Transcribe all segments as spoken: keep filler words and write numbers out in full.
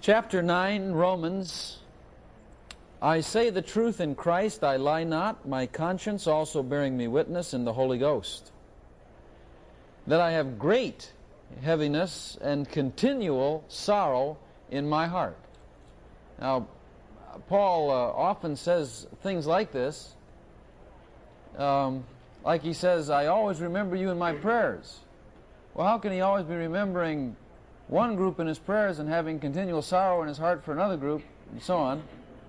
Chapter nine, Romans. I say the truth in Christ, I lie not, my conscience also bearing me witness in the Holy Ghost, that I have great heaviness and continual sorrow in my heart. Now, Paul uh, often says things like this. Um, like he says, I always remember you in my prayers. Well, how can he always be remembering one group in his prayers and having continual sorrow in his heart for another group, and so on?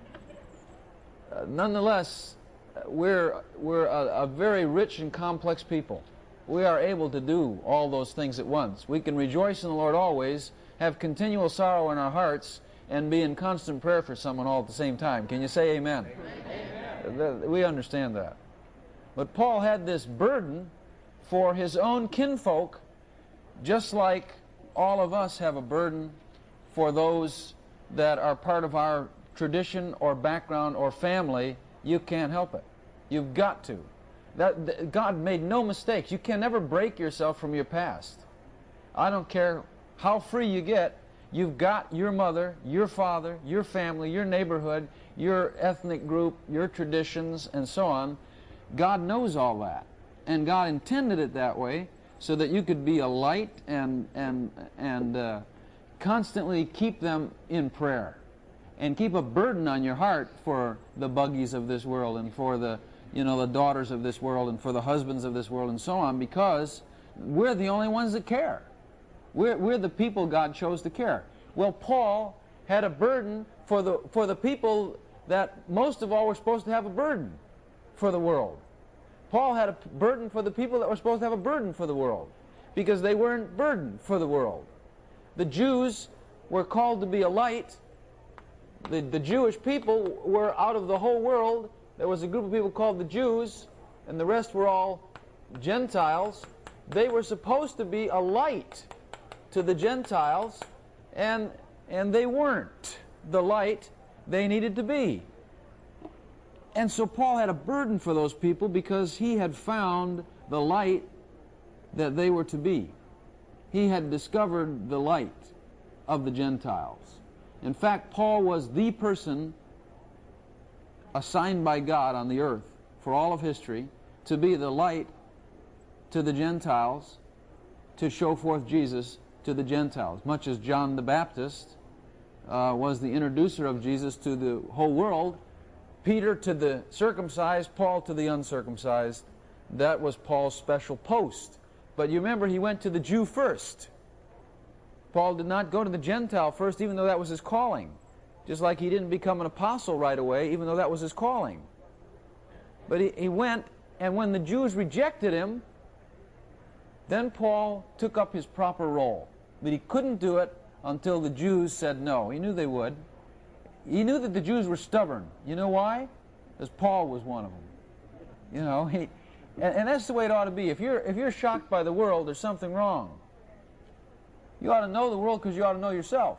Uh, nonetheless, we're, we're a, a very rich and complex people. We are able to do all those things at once. We can rejoice in the Lord always, have continual sorrow in our hearts, and be in constant prayer for someone all at the same time. Can you say amen? Amen. We understand that. But Paul had this burden for his own kinfolk, just like all of us have a burden for those that are part of our tradition or background or family. You can't help it. You've got to. That, that God made no mistakes. You can never break yourself from your past. I don't care how free you get. You've got your mother, your father, your family, your neighborhood, your ethnic group, your traditions, and so on. God knows all that. And God intended it that way so that you could be a light and, and, and uh, constantly keep them in prayer. And keep a burden on your heart for the buggies of this world and for the, you know, the daughters of this world and for the husbands of this world and so on, because we're the only ones that care. We're, we're the people God chose to care. Well, Paul had a burden for the, for the people that most of all were supposed to have a burden for the world. Paul had a burden for the people that were supposed to have a burden for the world, because they weren't burdened for the world. The Jews were called to be a light. The, the Jewish people were out of the whole world. There was a group of people called the Jews, and the rest were all Gentiles. They were supposed to be a light to the Gentiles, and, and they weren't the light they needed to be. And so Paul had a burden for those people because he had found the light that they were to be. He had discovered the light of the Gentiles. In fact, Paul was the person assigned by God on the earth for all of history to be the light to the Gentiles, to show forth Jesus to the Gentiles, much as John the Baptist uh, was the introducer of Jesus to the whole world. Peter to the circumcised, Paul to the uncircumcised. That was Paul's special post. But you remember, he went to the Jew first. Paul did not go to the Gentile first, even though that was his calling. Just like he didn't become an apostle right away, even though that was his calling. But he, he went, and when the Jews rejected him, then Paul took up his proper role. But he couldn't do it until the Jews said no. He knew they would. He knew that the Jews were stubborn. You know why? Because Paul was one of them. You know, he, and, and that's the way it ought to be. If you're, if you're shocked by the world, there's something wrong. You ought to know the world because you ought to know yourself.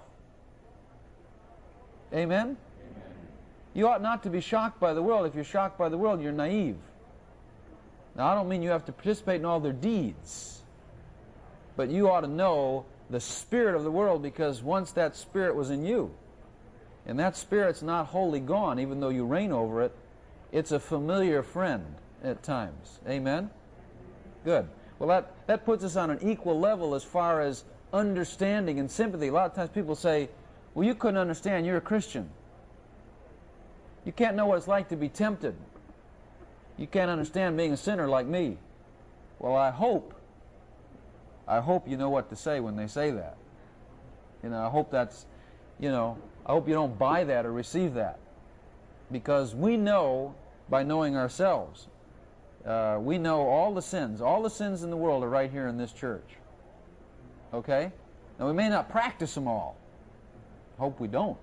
Amen? Amen? You ought not to be shocked by the world. If you're shocked by the world, you're naive. Now, I don't mean you have to participate in all their deeds, but you ought to know the spirit of the world, because once that spirit was in you, and that spirit's not wholly gone, even though you reign over it, it's a familiar friend at times. Amen? Good. Well, that, that puts us on an equal level as far as understanding and sympathy. A lot of times people say, well, you couldn't understand, you're a Christian. You can't know what it's like to be tempted. You can't understand being a sinner like me. Well, I hope, I hope you know what to say when they say that. You know, I hope that's, you know, I hope you don't buy that or receive that. Because we know, by knowing ourselves, uh, we know all the sins. All the sins in the world are right here in this church. Okay? Now, we may not practice them all. Hope we don't.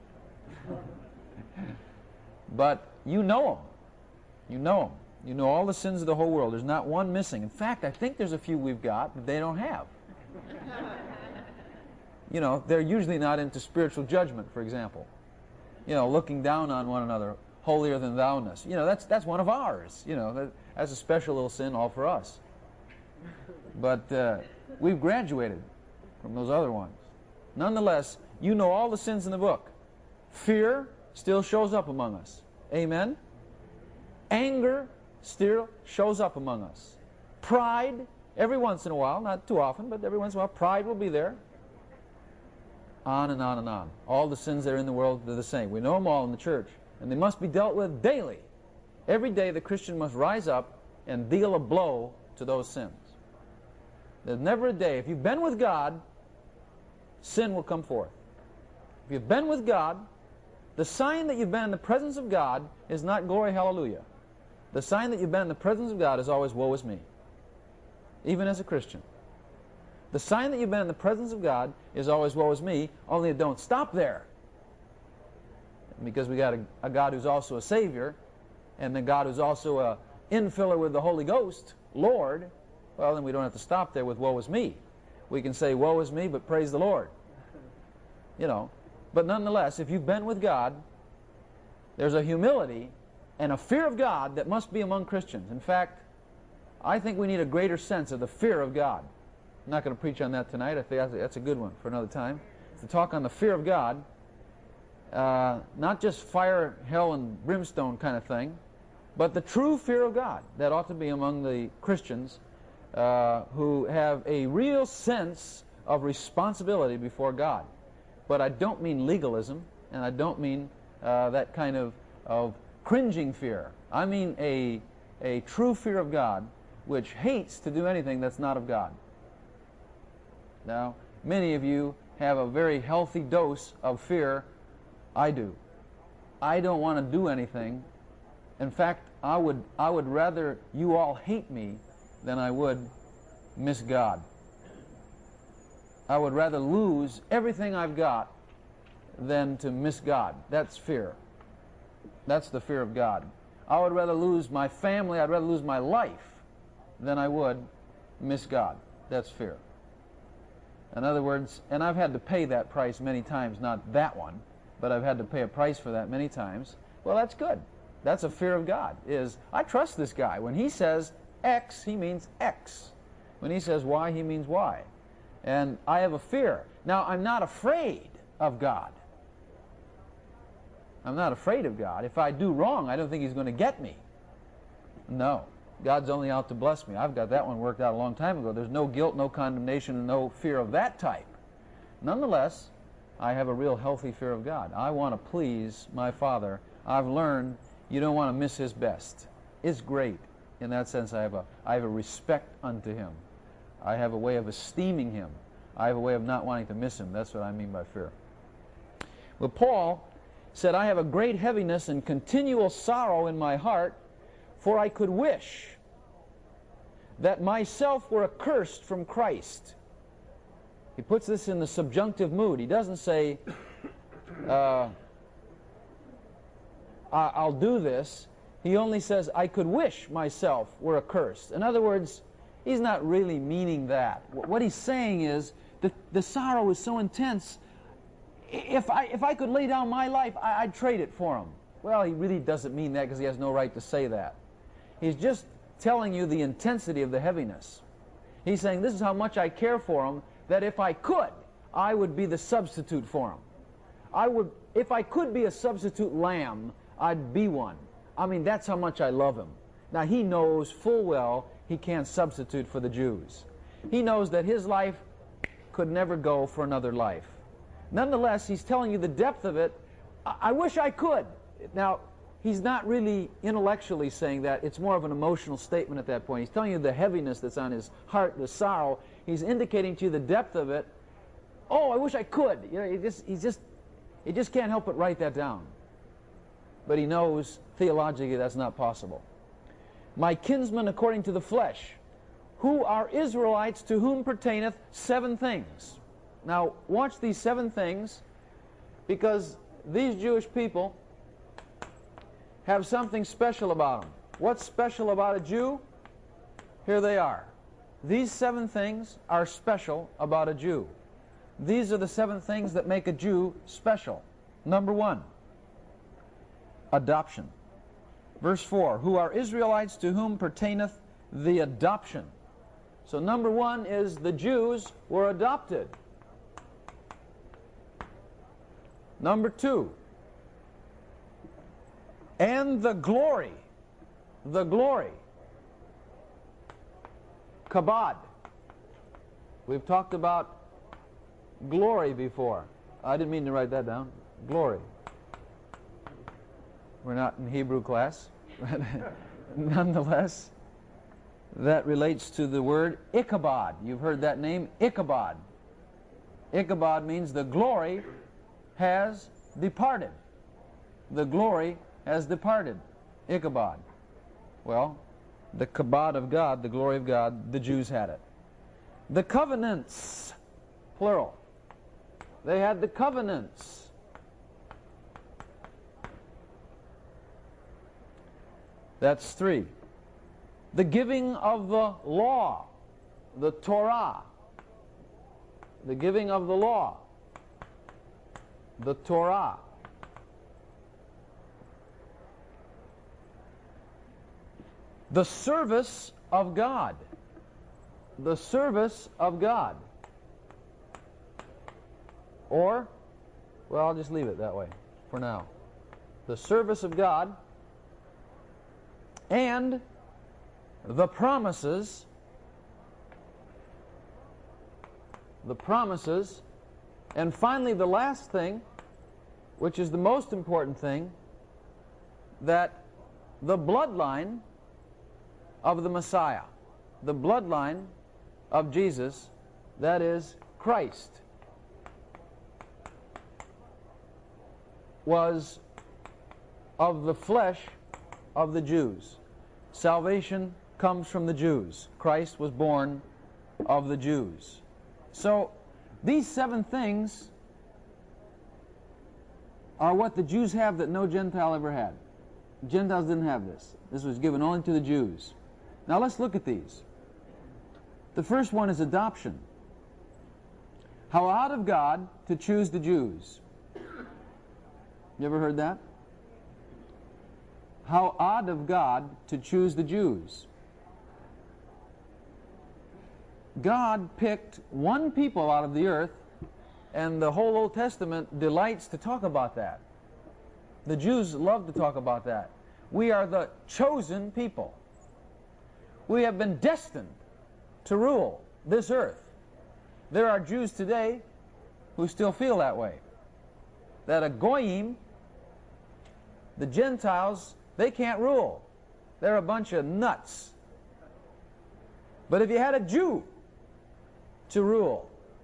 But you know them. You know them. You know all the sins of the whole world. There's not one missing. In fact, I think there's a few we've got that they don't have. You know, they're usually not into spiritual judgment, for example. You know, looking down on one another, holier than thou-ness. You know, that's, that's one of ours. You know, that, that's a special little sin all for us. But uh, we've graduated from those other ones. Nonetheless, you know all the sins in the book. Fear still shows up among us. Amen? Anger still shows up among us. Pride, every once in a while, not too often, but every once in a while, pride will be there. On and on and on. All the sins that are in the world, they're the same. We know them all in the church. And they must be dealt with daily. Every day the Christian must rise up and deal a blow to those sins. There's never a day. If you've been with God, sin will come forth. If you've been with God, the sign that you've been in the presence of God is not glory, hallelujah. The sign that you've been in the presence of God is always woe is me. Even as a Christian. The sign that you've been in the presence of God is always woe is me, only it don't stop there. Because we got a, a God who's also a Savior, and the God who's also a infiller with the Holy Ghost, Lord, well, then we don't have to stop there with woe is me. We can say woe is me, but praise the Lord. You know, but nonetheless, if you've been with God, there's a humility and a fear of God that must be among Christians. In fact, I think we need a greater sense of the fear of God. I'm not going to preach on that tonight. I think that's a good one for another time. To talk on the fear of God, uh, not just fire, hell, and brimstone kind of thing, but the true fear of God that ought to be among the Christians uh, who have a real sense of responsibility before God. But I don't mean legalism, and I don't mean uh, that kind of, of cringing fear. I mean a, a true fear of God which hates to do anything that's not of God. Now, many of you have a very healthy dose of fear. I do. I don't want to do anything. In fact, I would, I would rather you all hate me than I would miss God. I would rather lose everything I've got than to miss God. That's fear. That's the fear of God. I would rather lose my family, I'd rather lose my life than I would miss God. That's fear. In other words, and I've had to pay that price many times, not that one, but I've had to pay a price for that many times. Well, that's good. That's a fear of God, is I trust this guy. When he says X, he means X. When he says Y, he means Y. And I have a fear. Now, I'm not afraid of God. I'm not afraid of God. If I do wrong, I don't think he's going to get me. No. God's only out to bless me. I've got that one worked out a long time ago. There's no guilt, no condemnation, and no fear of that type. Nonetheless, I have a real healthy fear of God. I want to please my Father. I've learned you don't want to miss his best. It's great. In that sense, I have a, I have a respect unto him. I have a way of esteeming him. I have a way of not wanting to miss him. That's what I mean by fear. Well, Paul said, I have a great heaviness and continual sorrow in my heart, for I could wish that myself were accursed from Christ. He puts this in the subjunctive mood. He doesn't say, uh, I'll do this. He only says, I could wish myself were accursed. In other words, he's not really meaning that. What he's saying is that the sorrow is so intense, if I, if I could lay down my life, I, I'd trade it for him. Well, he really doesn't mean that because he has no right to say that. He's just telling you the intensity of the heaviness. He's saying, this is how much I care for him, that if I could, I would be the substitute for him. I would, if I could be a substitute lamb, I'd be one. I mean, that's how much I love him. Now, he knows full well he can't substitute for the Jews. He knows that his life could never go for another life. Nonetheless, he's telling you the depth of it. I, I wish I could. Now, he's not really intellectually saying that. It's more of an emotional statement at that point. He's telling you the heaviness that's on his heart, the sorrow. He's indicating to you the depth of it. Oh, I wish I could. You know, he just, he just, he just can't help but write that down. But he knows theologically that's not possible. My kinsmen according to the flesh, who are Israelites, to whom pertaineth seven things. Now, watch these seven things, because these Jewish people have something special about them. What's special about a Jew? Here they are. These seven things are special about a Jew. These are the seven things that make a Jew special. Number one, adoption. Verse four, who are Israelites, to whom pertaineth the adoption. So number one is the Jews were adopted. Number two, and the glory, the glory, kabod. We've talked about glory before. I didn't mean to write that down. Glory. We're not in Hebrew class. Nonetheless, that relates to the word Ichabod. You've heard that name, Ichabod. Ichabod means the glory has departed. The glory has departed. Ichabod. Well, the kabod of God, the glory of God, the Jews had it. The covenants, plural. They had the covenants. That's three. The giving of the law, the Torah. The giving of the law, the Torah. The service of God. The service of God. Or, well, I'll just leave it that way for now. The service of God and the promises, the promises, and finally the last thing, which is the most important thing, that the bloodline of the Messiah, the bloodline of Jesus, that is Christ, was of the flesh of the Jews. Salvation comes from the Jews. Christ was born of the Jews. So these seven things are what the Jews have that no Gentile ever had. Gentiles didn't have this. This was given only to the Jews. Now let's look at these. The first one is adoption. How odd of God to choose the Jews. You ever heard that? How odd of God to choose the Jews. God picked one people out of the earth, and the whole Old Testament delights to talk about that. The Jews love to talk about that. We are the chosen people. We have been destined to rule this earth. There are Jews today who still feel that way. That a goyim, the Gentiles, they can't rule. They're a bunch of nuts. But if you had a Jew to rule,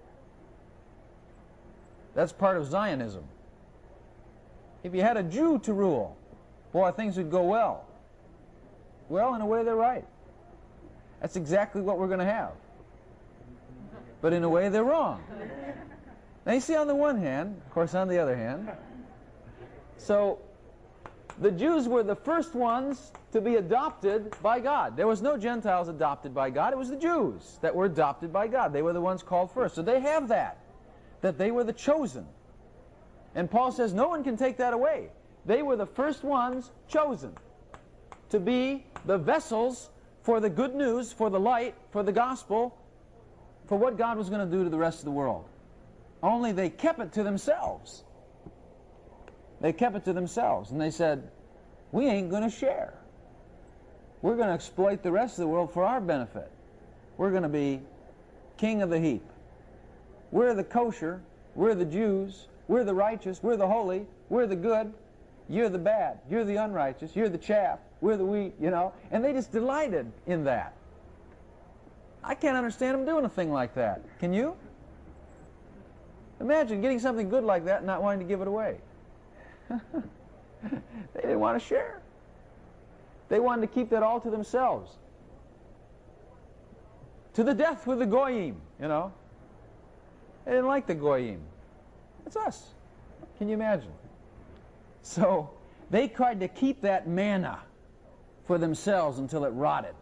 that's part of Zionism. If you had a Jew to rule, boy, things would go well. Well, in a way, they're right. That's exactly what we're going to have. But in a way, they're wrong. Now, you see, on the one hand, of course, on the other hand, so the Jews were the first ones to be adopted by God. There was no Gentiles adopted by God. It was the Jews that were adopted by God. They were the ones called first. So they have that, that they were the chosen. And Paul says no one can take that away. They were the first ones chosen to be the vessels for the good news, for the light, for the gospel, for what God was going to do to the rest of the world. Only they kept it to themselves. They kept it to themselves, and they said, we ain't going to share. We're going to exploit the rest of the world for our benefit. We're going to be king of the heap. We're the kosher. We're the Jews. We're the righteous. We're the holy. We're the good. You're the bad. You're the unrighteous. You're the chaff. We're the wheat, you know. And they just delighted in that. I can't understand them doing a thing like that. Can you? Imagine getting something good like that and not wanting to give it away. They didn't want to share. They wanted to keep that all to themselves. To the death with the goyim, you know. They didn't like the goyim. It's us. Can you imagine? So they tried to keep that manna for themselves until it rotted.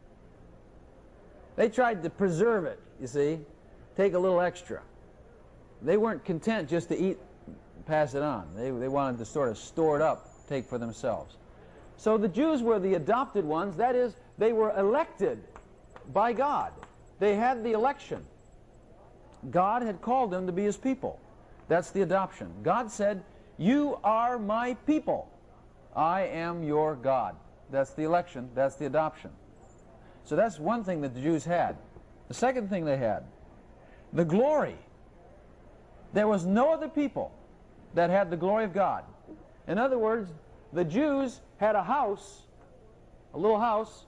They tried to preserve it, you see, take a little extra. They weren't content just to eat, pass it on. They, they wanted to sort of store it up, take for themselves. So the Jews were the adopted ones. That is, they were elected by God. They had the election. God had called them to be His people. That's the adoption. God said, you are my people. I am your God. That's the election. That's the adoption. So that's one thing that the Jews had. The second thing they had, the glory. There was no other people that had the glory of God. In other words, the Jews had a house, a little house,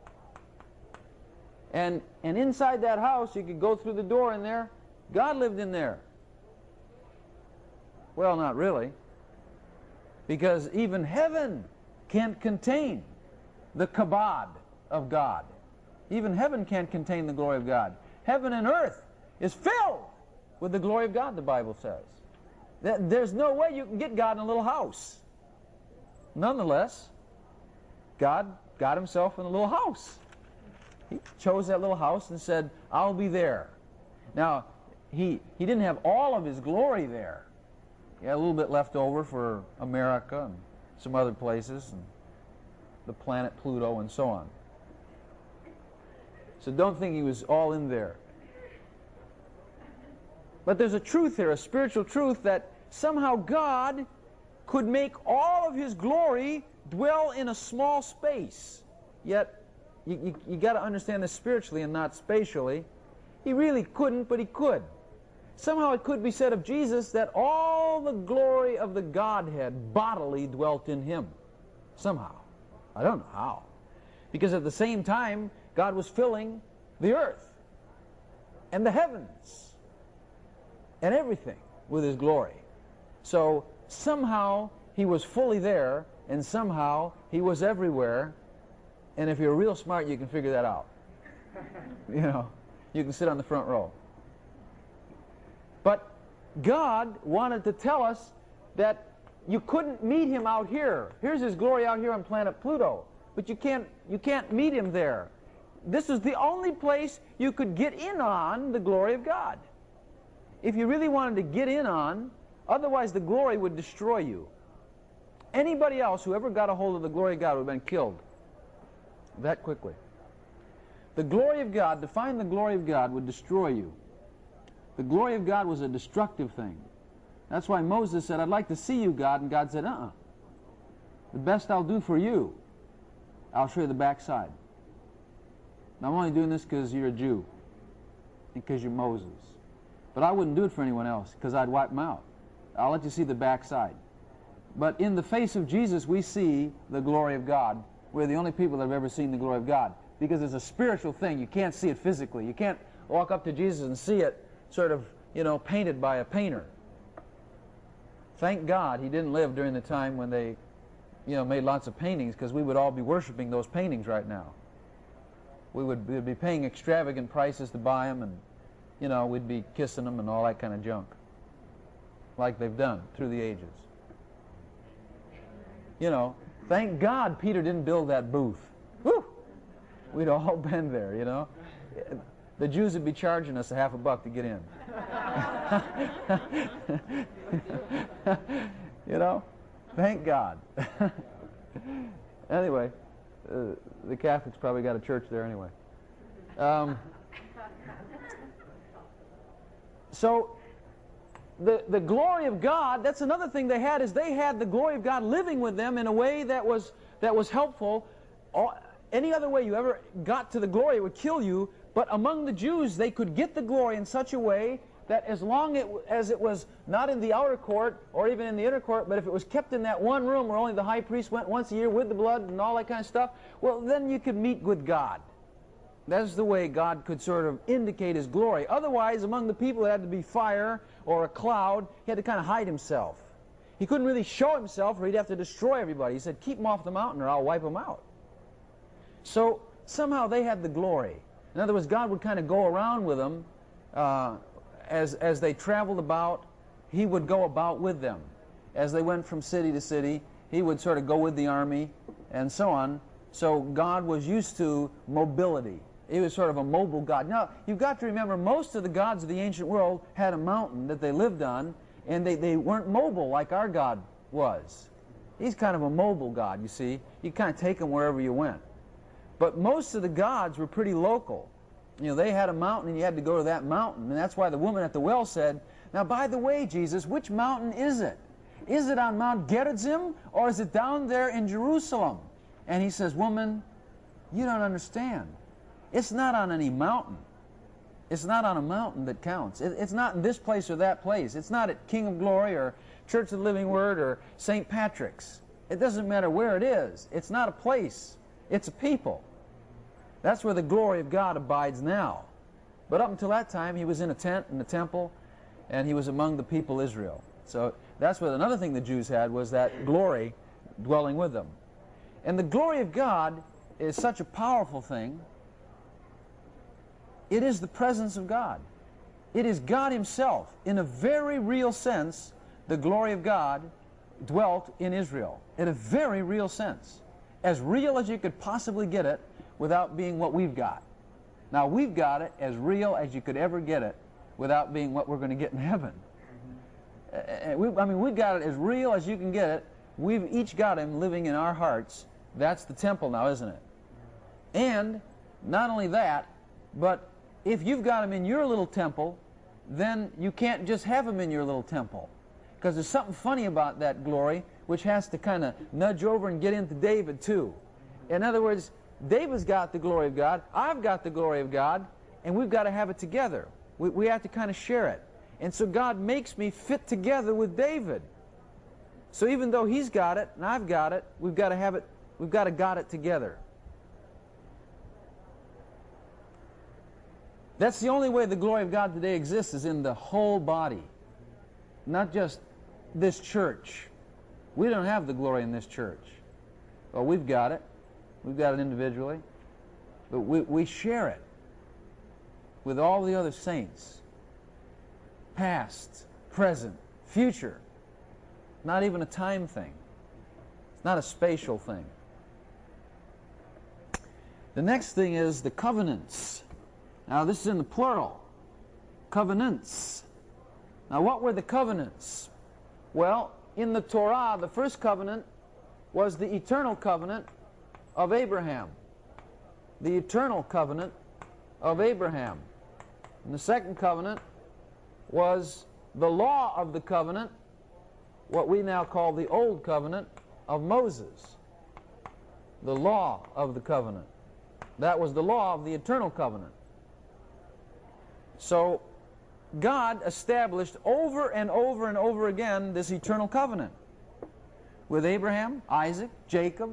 and, and inside that house, you could go through the door in there. God lived in there. Well, not really, because even heaven can't contain the kabod of God. Even heaven can't contain the glory of God. Heaven and earth is filled with the glory of God, the Bible says. There's no way you can get God in a little house. Nonetheless, God got himself in a little house. He chose that little house and said, I'll be there. Now, he, he didn't have all of his glory there. He had a little bit left over for America and some other places, and the planet Pluto and so on. So don't think he was all in there. But there's a truth here, a spiritual truth, that somehow God could make all of his glory dwell in a small space. Yet, you, you, you got to understand this spiritually and not spatially. He really couldn't, but he could. Somehow it could be said of Jesus that all the glory of the Godhead bodily dwelt in him. Somehow. I don't know how. Because at the same time, God was filling the earth and the heavens and everything with his glory. So somehow he was fully there, and somehow he was everywhere. And if you're real smart, you can figure that out. You know, you can sit on the front row. But God wanted to tell us that you couldn't meet him out here. Here's his glory out here on planet Pluto. But you can't, you can't meet him there. This is the only place you could get in on the glory of God. If you really wanted to get in on, otherwise the glory would destroy you. Anybody else who ever got a hold of the glory of God would have been killed that quickly. The glory of God, to find the glory of God, would destroy you. The glory of God was a destructive thing. That's why Moses said, I'd like to see you, God, and God said, uh-uh. The best I'll do for you, I'll show you the backside. Now, I'm only doing this because you're a Jew and because you're Moses. But I wouldn't do it for anyone else because I'd wipe them out. I'll let you see the backside. But in the face of Jesus, we see the glory of God. We're the only people that have ever seen the glory of God because it's a spiritual thing. You can't see it physically. You can't walk up to Jesus and see it sort of, you know, painted by a painter. Thank God he didn't live during the time when they, you know, made lots of paintings, because we would all be worshiping those paintings right now. We would we'd be paying extravagant prices to buy them, and, you know, we'd be kissing them and all that kind of junk, like they've done through the ages. You know, thank God Peter didn't build that booth. Whew! We'd all been there, you know. The Jews would be charging us a half a buck to get in. You know, thank God. Anyway, uh, the Catholics probably got a church there anyway. Um, so, the the glory of God, that's another thing they had, is they had the glory of God living with them in a way that was that was helpful. All, any other way you ever got to the glory, it would kill you. But among the Jews, they could get the glory in such a way that as long it, as it was not in the outer court or even in the inner court, but if it was kept in that one room where only the high priest went once a year with the blood and all that kind of stuff, well, then you could meet with God. That's the way God could sort of indicate his glory. Otherwise, among the people, it had to be fire or a cloud. He had to kind of hide himself. He couldn't really show himself, or he'd have to destroy everybody. He said, keep them off the mountain or I'll wipe them out. So somehow they had the glory. In other words, God would kind of go around with them uh, as, as they traveled about. He would go about with them. As they went from city to city, he would sort of go with the army and so on. So God was used to mobility. He was sort of a mobile God. Now, you've got to remember, most of the gods of the ancient world had a mountain that they lived on, and they, they weren't mobile like our God was. He's kind of a mobile God, you see. You kind of take him wherever you went. But most of the gods were pretty local. You know, they had a mountain and you had to go to that mountain. And that's why the woman at the well said, Now, by the way, Jesus, which mountain is it? Is it on Mount Gerizim, or is it down there in Jerusalem? And he says, woman, you don't understand. It's not on any mountain. It's not on a mountain that counts. It, it's not in this place or that place. It's not at King of Glory or Church of the Living Word or Saint Patrick's. It doesn't matter where it is. It's not a place. It's a people. That's where the glory of God abides now. But up until that time, he was in a tent in the temple, and he was among the people Israel. So that's what another thing the Jews had, was that glory dwelling with them. And the glory of God is such a powerful thing. It is the presence of God. It is God himself. In a very real sense, the glory of God dwelt in Israel. In a very real sense. As real as you could possibly get it without being what we've got. Now, we've got it as real as you could ever get it without being what we're going to get in heaven. Uh, we, I mean, we've got it as real as you can get it. We've each got him living in our hearts. That's the temple now, isn't it? And not only that, but if you've got him in your little temple, then you can't just have him in your little temple. Because there's something funny about that glory, which has to kind of nudge over and get into David too. In other words, David's got the glory of God, I've got the glory of God, and we've got to have it together. We, we have to kind of share it. And so God makes me fit together with David. So even though he's got it and I've got it, we've got to have it, we've got to got it together. That's the only way the glory of God today exists, is in the whole body. Not just this church. We don't have the glory in this church. Well, we've got it. We've got it individually. But we, we share it with all the other saints. Past, present, future. Not even a time thing. It's not a spatial thing. The next thing is the covenants. Now, this is in the plural. Covenants. Now, what were the covenants? Well, in the Torah, the first covenant was the eternal covenant of Abraham. The eternal covenant of Abraham. And the second covenant was the law of the covenant, what we now call the Old Covenant of Moses. The law of the covenant. That was the law of the eternal covenant. So, God established over and over and over again this eternal covenant with Abraham, Isaac, Jacob.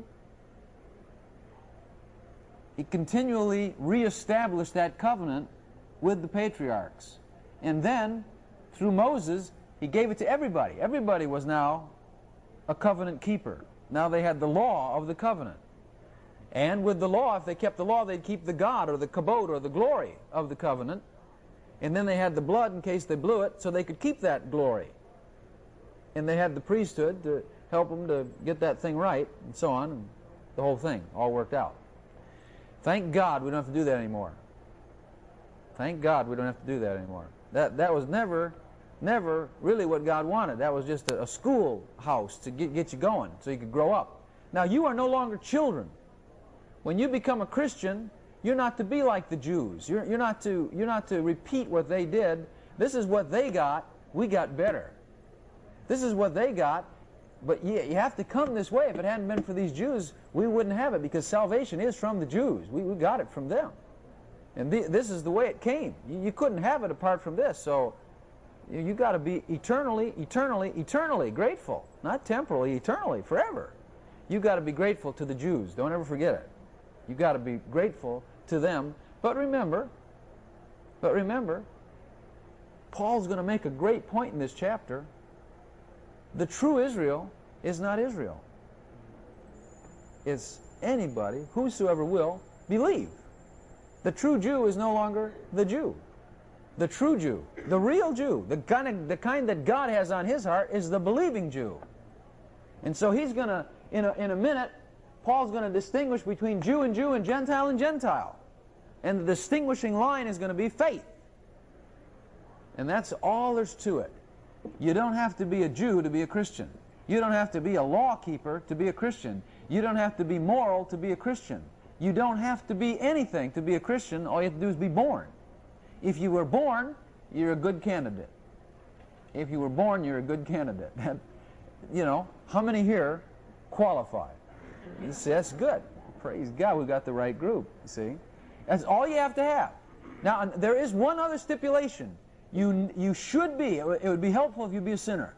He continually reestablished that covenant with the patriarchs. And then, through Moses, he gave it to everybody. Everybody was now a covenant keeper. Now they had the law of the covenant. And with the law, if they kept the law, they'd keep the God or the kabod or the glory of the covenant. And then they had the blood in case they blew it, so they could keep that glory. And they had the priesthood to help them to get that thing right, and so on. And the whole thing all worked out. Thank God we don't have to do that anymore. Thank God we don't have to do that anymore. That, that was never, never really what God wanted. That was just a, a schoolhouse to get, get you going so you could grow up. Now, you are no longer children. When you become a Christian, you're not to be like the Jews. You're, you're, not to, you're not to repeat what they did. This is what they got. We got better. This is what they got. But you, you have to come this way. If it hadn't been for these Jews, we wouldn't have it, because salvation is from the Jews. We, we got it from them. And the, this is the way it came. You, you couldn't have it apart from this. So you, you got to be eternally, eternally, eternally grateful. Not temporally, eternally, forever. You got to be grateful to the Jews. Don't ever forget it. You got to be grateful to them. But remember, but remember, Paul's going to make a great point in this chapter. The true Israel is not Israel. It's anybody, whosoever will, believe. The true Jew is no longer the Jew. The true Jew, the real Jew, the kind, of, the kind that God has on his heart, is the believing Jew. And so he's going to, in a, in a minute, Paul's going to distinguish between Jew and Jew and Gentile and Gentile. And the distinguishing line is going to be faith. And that's all there's to it. You don't have to be a Jew to be a Christian. You don't have to be a law keeper to be a Christian. You don't have to be moral to be a Christian. You don't have to be anything to be a Christian. All you have to do is be born. If you were born, you're a good candidate. if you were born, you're a good candidate. You know, how many here qualify? You see, that's good. Praise God, we got the right group. You see, that's all you have to have. Now, there is one other stipulation. You you should be. It would be helpful if you be a sinner.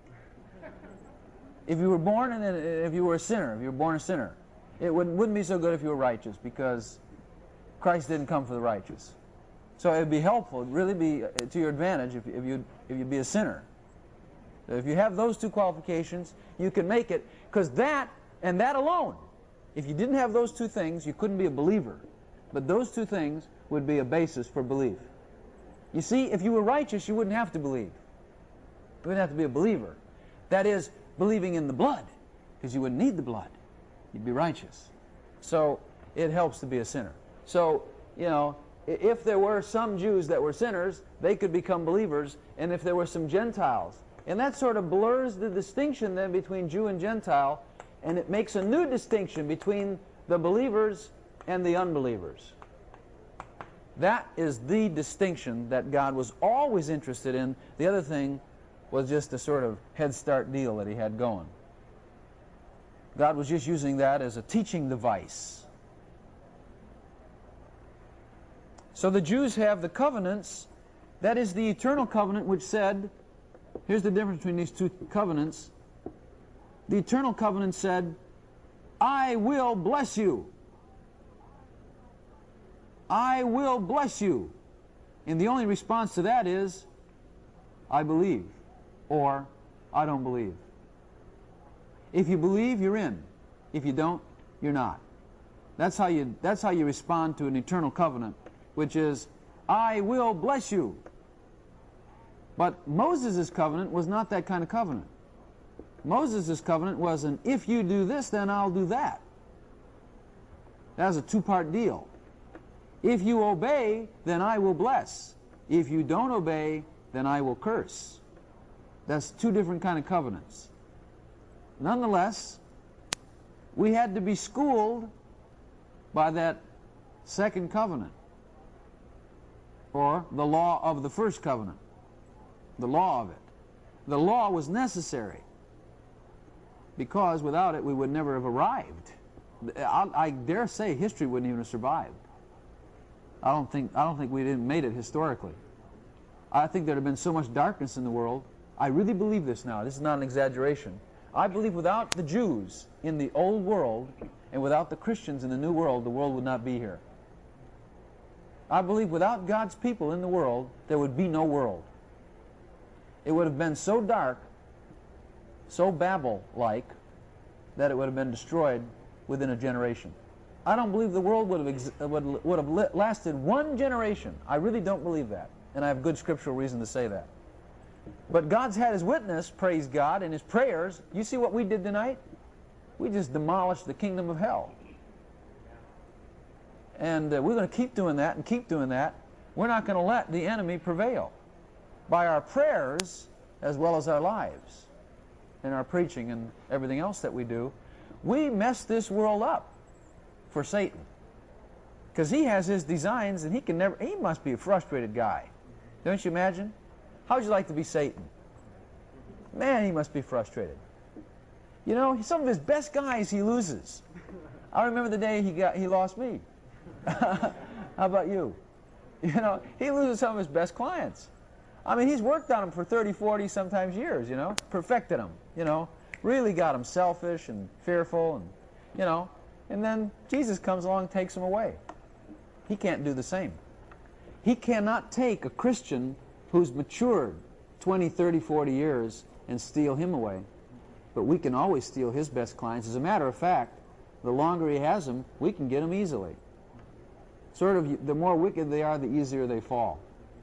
If you were born and then if you were a sinner, if you were born a sinner, it wouldn't wouldn't be so good if you were righteous, because Christ didn't come for the righteous. So it would be helpful, it'd really be to your advantage if if you if you'd be a sinner. If you have those two qualifications, you can make it, because that and that alone, if you didn't have those two things, you couldn't be a believer. But those two things would be a basis for belief. You see, if you were righteous, you wouldn't have to believe. You wouldn't have to be a believer. That is, believing in the blood, because you wouldn't need the blood. You'd be righteous. So it helps to be a sinner. So, you know, if there were some Jews that were sinners, they could become believers, and if there were some Gentiles, and that sort of blurs the distinction then between Jew and Gentile, and it makes a new distinction between the believers and the unbelievers. That is the distinction that God was always interested in. The other thing was just a sort of head start deal that he had going. God was just using that as a teaching device. So the Jews have the covenants. That is the eternal covenant, which said, here's the difference between these two covenants. The eternal covenant said, I will bless you. I will bless you. And the only response to that is, I believe, or I don't believe. If you believe, you're in. If you don't, you're not. That's how you, that's how you respond to an eternal covenant, which is, I will bless you. But Moses' covenant was not that kind of covenant. Moses' covenant was an, if you do this, then I'll do that. That was a two-part deal. If you obey, then I will bless. If you don't obey, then I will curse. That's two different kind of covenants. Nonetheless, we had to be schooled by that second covenant, or the law of the first covenant, the law of it. The law was necessary, because without it we would never have arrived. I, I dare say history wouldn't even have survived. I don't think I don't think we didn't made it historically. I think there'd have been so much darkness in the world. I really believe this now. This is not an exaggeration. I believe without the Jews in the old world and without the Christians in the new world, the world would not be here. I believe without God's people in the world, there would be no world. It would have been so dark, so Babel-like, that it would have been destroyed within a generation. I don't believe the world would have, ex would, would have lasted one generation. I really don't believe that. And I have good scriptural reason to say that. But God's had His witness, praise God, and His prayers. You see what we did tonight? We just demolished the kingdom of hell. And uh, we're going to keep doing that and keep doing that. We're not going to let the enemy prevail by our prayers as well as our lives and our preaching and everything else that we do. We mess this world up for Satan, because he has his designs, and he can never, he must be a frustrated guy. Don't you imagine? How would you like to be Satan? Man, he must be frustrated. You know, some of his best guys he loses. I remember the day he got he lost me. How about you? You know, he loses some of his best clients. I mean, he's worked on them for thirty, forty, sometimes years, you know, perfected them, you know, really got them selfish and fearful, and, you know, and then Jesus comes along and takes them away. He can't do the same. He cannot take a Christian who's matured twenty, thirty, forty years and steal him away. But we can always steal his best clients. As a matter of fact, the longer he has them, we can get them easily. Sort of, the more wicked they are, the easier they fall.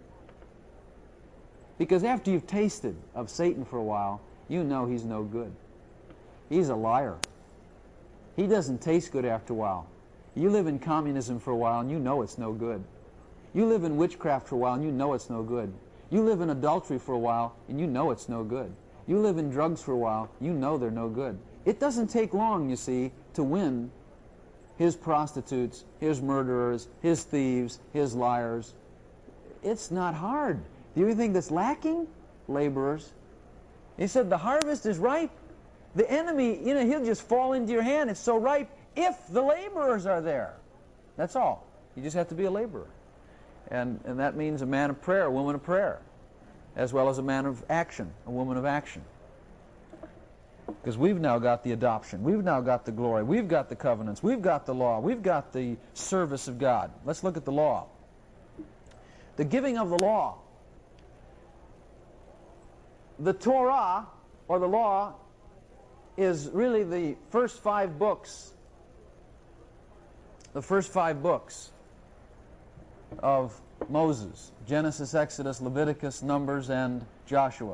Because after you've tasted of Satan for a while, you know he's no good. He's a liar. He doesn't taste good after a while. You live in communism for a while and you know it's no good. You live in witchcraft for a while and you know it's no good. You live in adultery for a while and you know it's no good. You live in drugs for a while, you know they're no good. It doesn't take long, you see, to win his prostitutes, his murderers, his thieves, his liars. It's not hard. Do you think that's lacking? laborers. He said, the harvest is ripe. The enemy, you know, he'll just fall into your hand. It's so ripe if the laborers are there. That's all. You just have to be a laborer. And, and that means a man of prayer, a woman of prayer, as well as a man of action, a woman of action. Because we've now got the adoption. We've now got the glory. We've got the covenants. We've got the law. We've got the service of God. Let's look at the law. The giving of the law. The Torah, or the law, is really the first five books, the first five books of Moses. Genesis, Exodus, Leviticus, Numbers, and Joshua.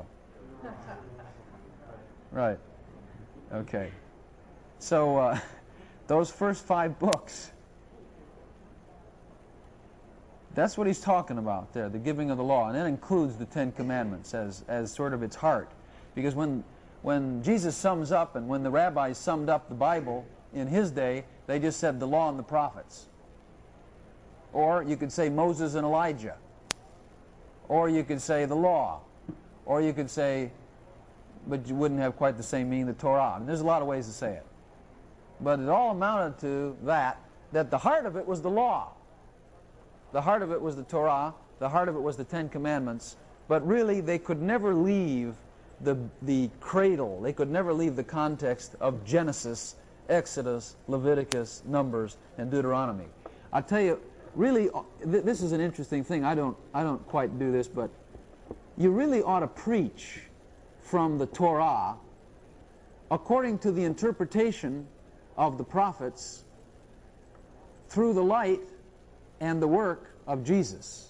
Right. Okay. So, uh, those first five books, that's what he's talking about there, the giving of the law. And that includes the Ten Commandments as, as sort of its heart. Because when, when Jesus sums up, and when the rabbis summed up the Bible in his day, they just said the law and the prophets. Or you could say Moses and Elijah. Or you could say the law. Or you could say, but you wouldn't have quite the same meaning, the Torah. I mean, there's a lot of ways to say it. But it all amounted to that, that the heart of it was the law. The heart of it was the Torah. The heart of it was the Ten Commandments. But really, they could never leave the, the cradle. They could never leave the context of Genesis, Exodus, Leviticus, Numbers, and Deuteronomy. I'll tell you, really, th this is an interesting thing. I don't, I don't quite do this, but you really ought to preach from the Torah according to the interpretation of the prophets through the light and the work of Jesus,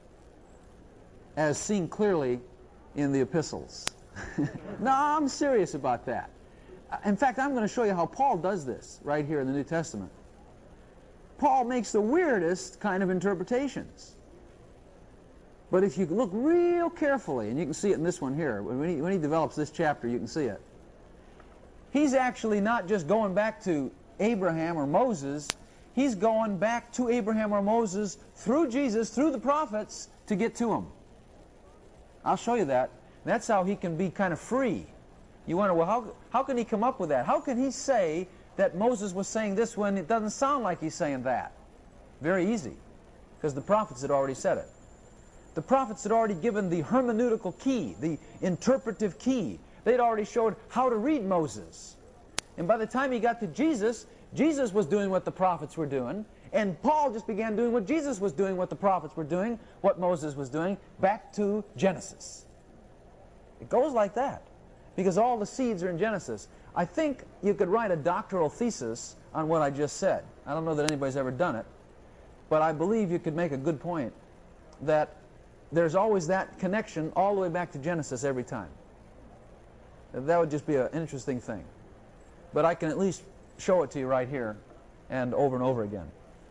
as seen clearly in the epistles. No, I'm serious about that. In fact, I'm going to show you how Paul does this right here in the New Testament. Paul makes the weirdest kind of interpretations. But if you look real carefully, and you can see it in this one here, when he, when he develops this chapter, you can see it. He's actually not just going back to Abraham or Moses. He's going back to Abraham or Moses through Jesus, through the prophets, to get to him. I'll show you that. That's how he can be kind of free. You wonder, well, how, how can he come up with that? How can he say that Moses was saying this when it doesn't sound like he's saying that? Very easy, because the prophets had already said it. The prophets had already given the hermeneutical key, the interpretive key. They'd already showed how to read Moses. And by the time he got to Jesus, Jesus was doing what the prophets were doing, and Paul just began doing what Jesus was doing, what the prophets were doing, what Moses was doing, back to Genesis. It goes like that, because all the seeds are in Genesis. I think you could write a doctoral thesis on what I just said. I don't know that anybody's ever done it, but I believe you could make a good point that there's always that connection all the way back to Genesis every time. That would just be an interesting thing. But I can at least show it to you right here and over and over again.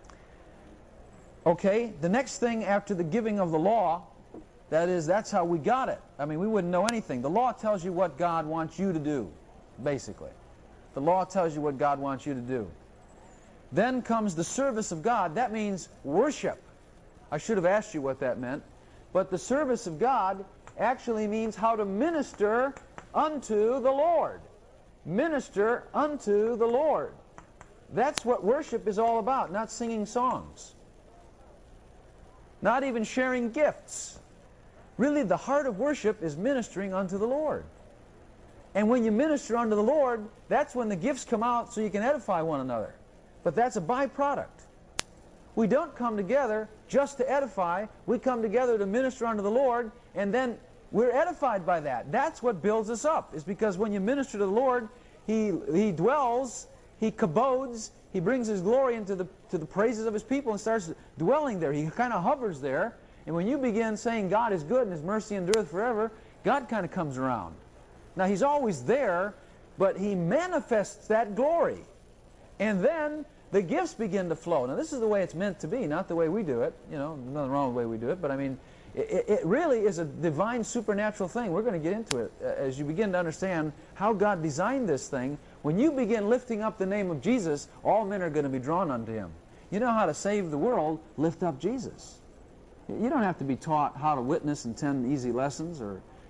Okay, the next thing after the giving of the law, that is, that's how we got it. I mean, we wouldn't know anything. The law tells you what God wants you to do, basically. The law tells you what God wants you to do. Then comes the service of God. That means worship. I should have asked you what that meant. But the service of God actually means how to minister unto the Lord. Minister unto the Lord. That's what worship is all about, not singing songs. Not even sharing gifts. Really, the heart of worship is ministering unto the Lord. And when you minister unto the Lord, that's when the gifts come out so you can edify one another. But that's a byproduct. We don't come together just to edify. We come together to minister unto the Lord, and then we're edified by that. That's what builds us up, is because when you minister to the Lord, He, he dwells, He kabodes, He brings His glory into the, to the praises of His people and starts dwelling there. He kind of hovers there. And when you begin saying God is good and His mercy endureth forever, God kind of comes around. Now, He's always there, but He manifests that glory. And then the gifts begin to flow. Now, this is the way it's meant to be, not the way we do it. You know, nothing wrong with the way we do it, but I mean, it, it really is a divine supernatural thing. We're going to get into it as you begin to understand how God designed this thing. When you begin lifting up the name of Jesus, all men are going to be drawn unto Him. You know how to save the world? Lift up Jesus. You don't have to be taught how to witness in ten easy lessons, or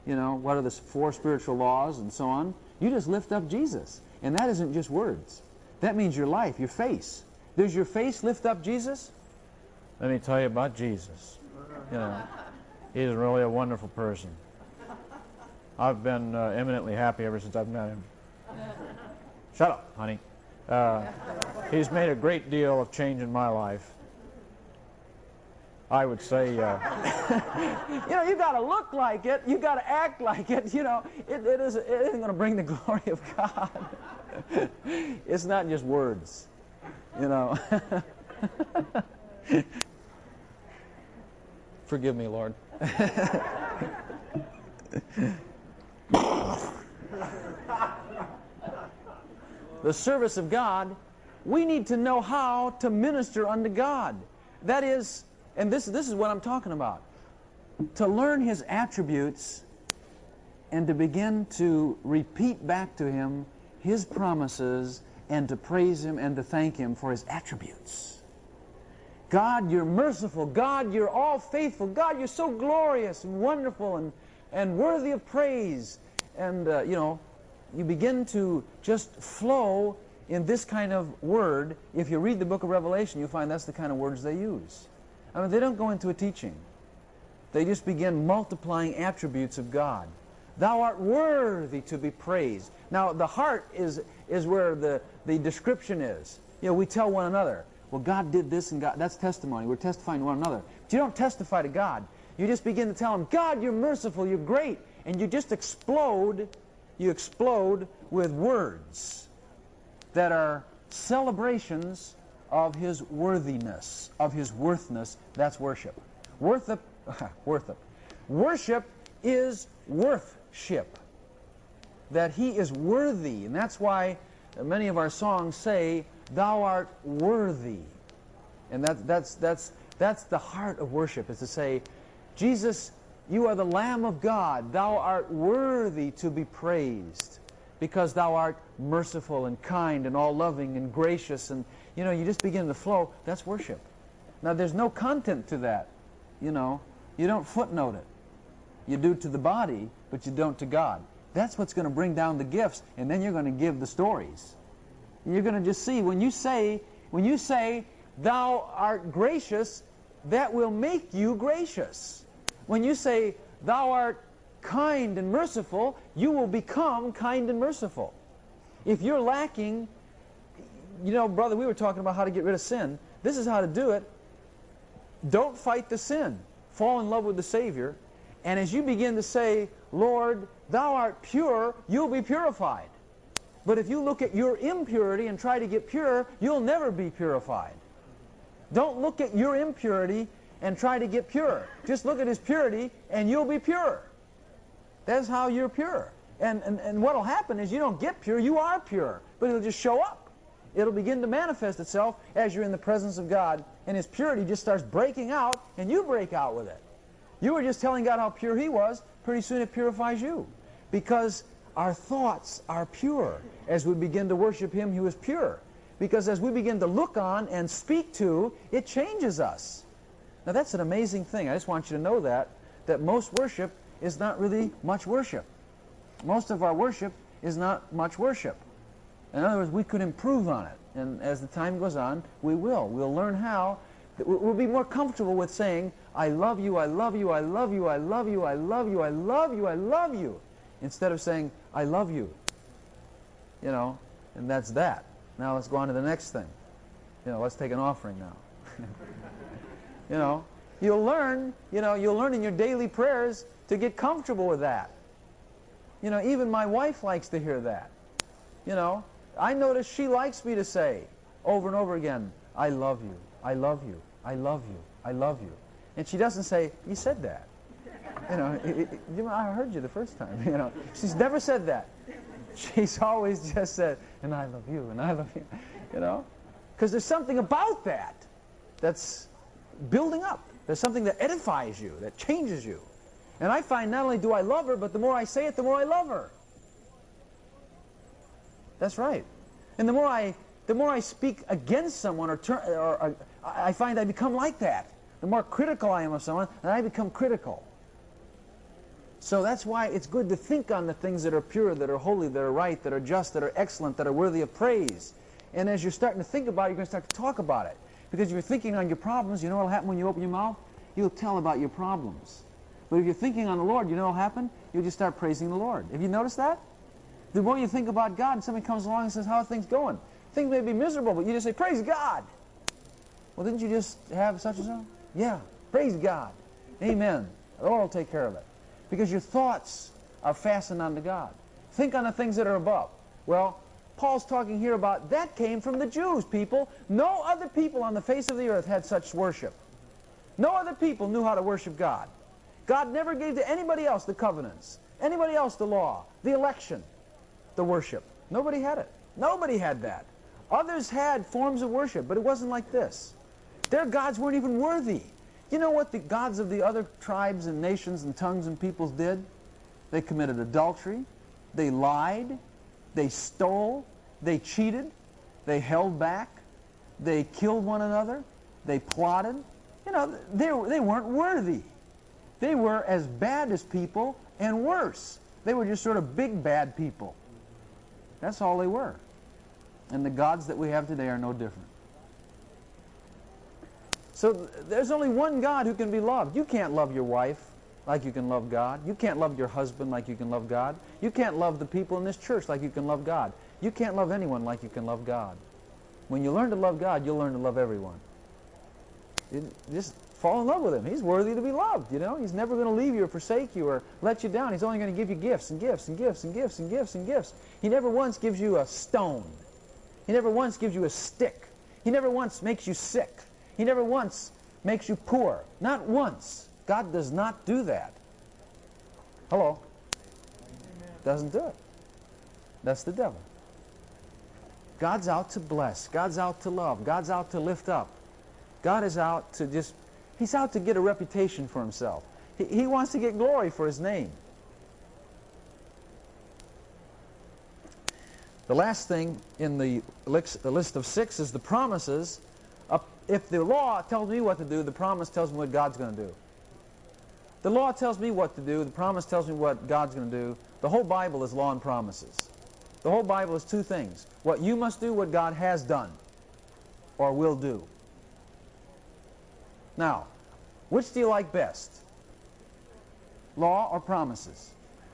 you know, what are the four spiritual laws and so on. You just lift up Jesus. And that isn't just words. That means your life, your face. Does your face lift up Jesus? Let me tell you about Jesus. You know, he's really a wonderful person. I've been uh, eminently happy ever since I've met him. Shut up, honey. Uh, he's made a great deal of change in my life. I would say, uh, you know, you got to look like it. You got to act like it. You know, it, it, is, it isn't going to bring the glory of God. It's not just words, you know. Forgive me, Lord. The service of God, we need to know how to minister unto God. That is, and this, this is what I'm talking about, to learn His attributes and to begin to repeat back to Him His promises and to praise Him and to thank Him for His attributes. God, you're merciful. God, you're all faithful. God, you're so glorious and wonderful and, and worthy of praise. And, uh, you know, you begin to just flow in this kind of word. If you read the book of Revelation, you'll find that's the kind of words they use. I mean, they don't go into a teaching. They just begin multiplying attributes of God. Thou art worthy to be praised. Now, the heart is, is where the, the description is. You know, we tell one another, well, God did this and God, that's testimony. We're testifying to one another. But you don't testify to God. You just begin to tell Him, God, you're merciful, you're great. And you just explode, you explode with words that are celebrations of His worthiness, of His worthness. That's worship. Worth worth Worship is worthship. That He is worthy. And that's why many of our songs say, Thou art worthy. And that, that's, that's, that's the heart of worship, is to say, Jesus, you are the Lamb of God. Thou art worthy to be praised because Thou art merciful and kind and all-loving and gracious. And, you know, you just begin to flow. That's worship. Now, there's no content to that. You know, you don't footnote it. You do to the body, but you don't to God. That's what's going to bring down the gifts, and then you're going to give the stories. You're going to just see, when you say, when you say, Thou art gracious, that will make you gracious. When you say, Thou art kind and merciful, you will become kind and merciful. If you're lacking, you know, brother, we were talking about how to get rid of sin. This is how to do it. Don't fight the sin. Fall in love with the Savior. And as you begin to say, Lord, Thou art pure, you'll be purified. But if you look at your impurity and try to get pure, you'll never be purified. Don't look at your impurity and try to get pure. Just look at His purity and you'll be pure. That's how you're pure. And, and, and what will happen is you don't get pure, you are pure. But it'll just show up. It'll begin to manifest itself as you're in the presence of God, and His purity just starts breaking out, and you break out with it. You were just telling God how pure He was, pretty soon it purifies you. Because our thoughts are pure as we begin to worship Him who is pure. Because as we begin to look on and speak to, it changes us. Now that's an amazing thing. I just want you to know that, that most worship is not really much worship. Most of our worship is not much worship. In other words, we could improve on it. And as the time goes on, we will. We'll learn how. We'll be more comfortable with saying, I love you, I love you, I love you, I love you, I love you, I love you, I love you, instead of saying, I love you. You know, and that's that. Now let's go on to the next thing. You know, let's take an offering now. You know, you'll learn, you know, you'll learn in your daily prayers to get comfortable with that. You know, even my wife likes to hear that. You know, I notice she likes me to say over and over again, I love you, I love you, I love you, I love you. And she doesn't say, you said that. You know, it, it, you know, I heard you the first time. You know, she's never said that. She's always just said, and I love you, and I love you. You know, because there's something about that that's building up. There's something that edifies you, that changes you. And I find not only do I love her, but the more I say it, the more I love her. That's right. And the more I, the more I speak against someone, or, turn, or, or I find I become like that. The more critical I am of someone, then I become critical. So that's why it's good to think on the things that are pure, that are holy, that are right, that are just, that are excellent, that are worthy of praise. And as you're starting to think about it, you're going to start to talk about it. Because if you're thinking on your problems, you know what will happen when you open your mouth? You'll tell about your problems. But if you're thinking on the Lord, you know what will happen? You'll just start praising the Lord. Have you noticed that? The more you think about God, and somebody comes along and says, how are things going? Things may be miserable, but you just say, praise God. Well, didn't you just have such and so? Yeah, praise God. Amen. The Lord will take care of it. Because your thoughts are fastened onto God. Think on the things that are above. Well, Paul's talking here about that came from the Jews, people. No other people on the face of the earth had such worship. No other people knew how to worship God. God never gave to anybody else the covenants, anybody else the law, the election, the worship. Nobody had it. Nobody had that. Others had forms of worship, but it wasn't like this. Their gods weren't even worthy. You know what the gods of the other tribes and nations and tongues and peoples did? They committed adultery. They lied. They stole. They cheated. They held back. They killed one another. They plotted. You know, they, they weren't worthy. They were as bad as people and worse. They were just sort of big bad people. That's all they were. And the gods that we have today are no different. So there's only one God who can be loved. You can't love your wife like you can love God. You can't love your husband like you can love God. You can't love the people in this church like you can love God. You can't love anyone like you can love God. When you learn to love God, you'll learn to love everyone. You just fall in love with Him. He's worthy to be loved, you know. He's never going to leave you or forsake you or let you down. He's only going to give you gifts and gifts and gifts and gifts and gifts and gifts. He never once gives you a stone. He never once gives you a stick. He never once makes you sick. He never once makes you poor. Not once. God does not do that. Hello? Amen. Doesn't do it. That's the devil. God's out to bless. God's out to love. God's out to lift up. God is out to just, He's out to get a reputation for Himself. He, he wants to get glory for His name. The last thing in the list of six is the promises. If the law tells me what to do, the promise tells me what God's going to do. The law tells me what to do, the promise tells me what God's going to do. The whole Bible is law and promises. The whole Bible is two things. What you must do, what God has done or will do. Now, which do you like best? Law or promises?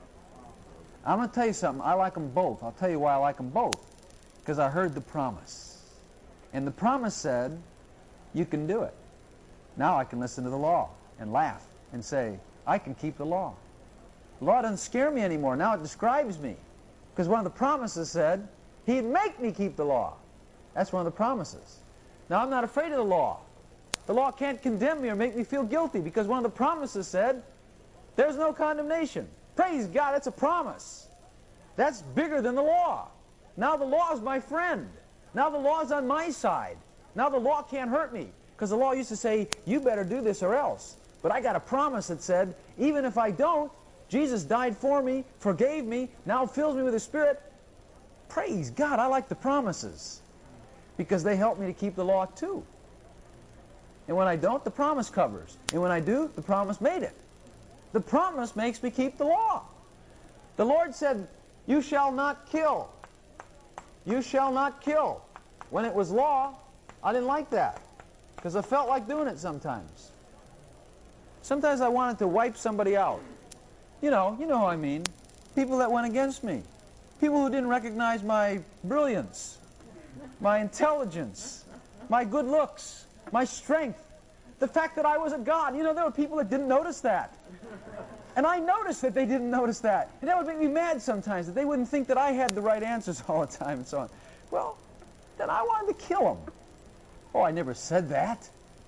I'm going to tell you something. I like them both. I'll tell you why I like them both. Because I heard the promise. And the promise said, you can do it. Now I can listen to the law and laugh and say, I can keep the law. The law doesn't scare me anymore. Now it describes me. Because one of the promises said, He'd make me keep the law. That's one of the promises. Now I'm not afraid of the law. The law can't condemn me or make me feel guilty because one of the promises said, there's no condemnation. Praise God, that's a promise. That's bigger than the law. Now the law is my friend. Now the law is on my side. Now the law can't hurt me. Because the law used to say, you better do this or else. But I got a promise that said, even if I don't, Jesus died for me, forgave me, now fills me with His Spirit. Praise God, I like the promises. Because they help me to keep the law too. And when I don't, the promise covers. And when I do, the promise made it. The promise makes me keep the law. The Lord said, you shall not kill. You shall not kill. When it was law, I didn't like that. Because I felt like doing it sometimes. Sometimes I wanted to wipe somebody out. You know, you know who I mean. People that went against me. People who didn't recognize my brilliance, my intelligence, my good looks, my strength, the fact that I was a god. You know, there were people that didn't notice that. And I noticed that they didn't notice that. And that would make me mad sometimes, that they wouldn't think that I had the right answers all the time and so on. Well, then I wanted to kill them. Oh, I never said that.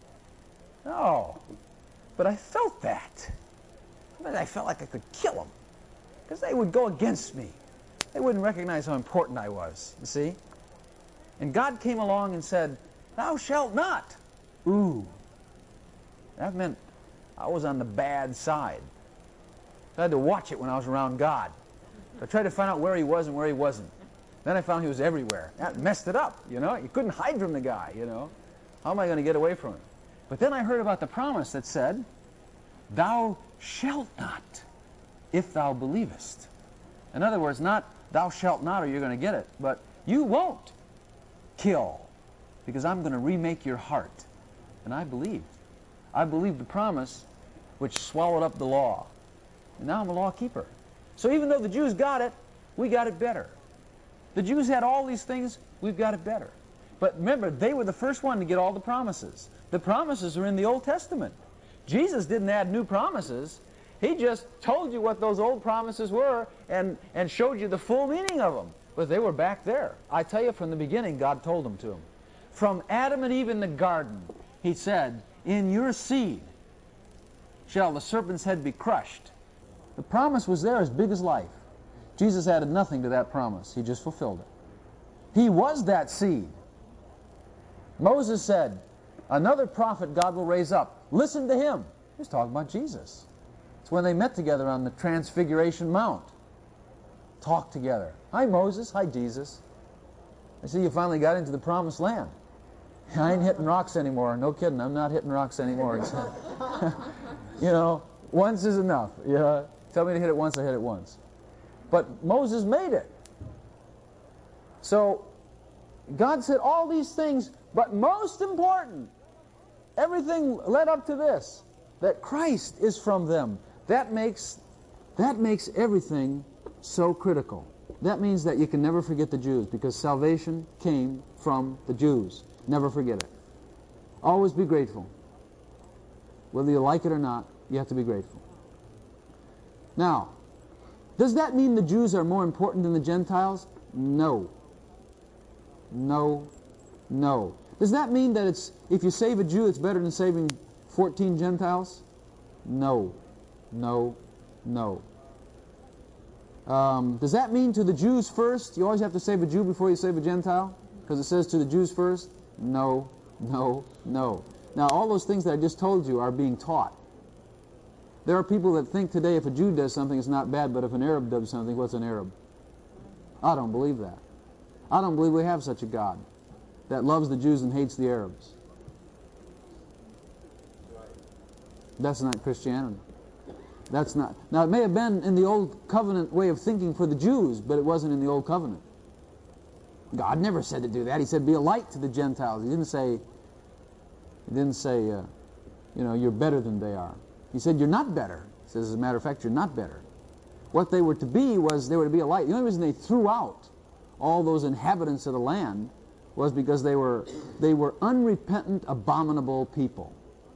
No. But I felt that. I mean, I felt like I could kill them. Because they would go against me. They wouldn't recognize how important I was, you see? And God came along and said, thou shalt not. Ooh. That meant I was on the bad side. I had to watch it when I was around God. I tried to find out where He was and where He wasn't. Then I found He was everywhere. That messed it up, you know. You couldn't hide from the guy, you know. How am I going to get away from him? But then I heard about the promise that said, thou shalt not. if thou believest. In other words, not thou shalt not or you're going to get it, but you won't kill because I'm going to remake your heart. And I believed. I believed the promise which swallowed up the law. And now I'm a law keeper. So even though the Jews got it, we got it better. The Jews had all these things, we've got it better. But remember, they were the first one to get all the promises. The promises are in the Old Testament. Jesus didn't add new promises. He just told you what those old promises were and, and showed you the full meaning of them. But they were back there. I tell you, from the beginning, God told them to them. From Adam and Eve in the garden, He said, in your seed shall the serpent's head be crushed. The promise was there as big as life. Jesus added nothing to that promise. He just fulfilled it. He was that seed. Moses said, another prophet God will raise up. Listen to him. He was talking about Jesus. It's when they met together on the Transfiguration Mount. Talked together. Hi, Moses. Hi, Jesus. I see you finally got into the promised land. I ain't hitting rocks anymore. No kidding. I'm not hitting rocks anymore. You know, once is enough. You know, tell me to hit it once, I hit it once. But Moses made it. So God said all these things, but most important, everything led up to this, that Christ is from them. That makes, that makes everything so critical. That means that you can never forget the Jews, because salvation came from the Jews. Never forget it. Always be grateful. Whether you like it or not, you have to be grateful. Now, does that mean the Jews are more important than the Gentiles? No. No. No. Does that mean that it's if you save a Jew, it's better than saving fourteen Gentiles? No. No. No. Um, does that mean to the Jews first? You always have to save a Jew before you save a Gentile? Because it says to the Jews first? No. No. No. Now, all those things that I just told you are being taught. There are people that think today if a Jew does something, it's not bad, but if an Arab does something, what's an Arab? I don't believe that. I don't believe we have such a God that loves the Jews and hates the Arabs. That's not Christianity. That's not. Now, it may have been in the Old Covenant way of thinking for the Jews, but it wasn't in the Old Covenant. God never said to do that. He said, be a light to the Gentiles. He didn't say, he didn't say, uh, you know, you're better than they are. He said, you're not better. He says, as a matter of fact, you're not better. What they were to be was, they were to be a light. The only reason they threw out all those inhabitants of the land was because they were, they were unrepentant, abominable people.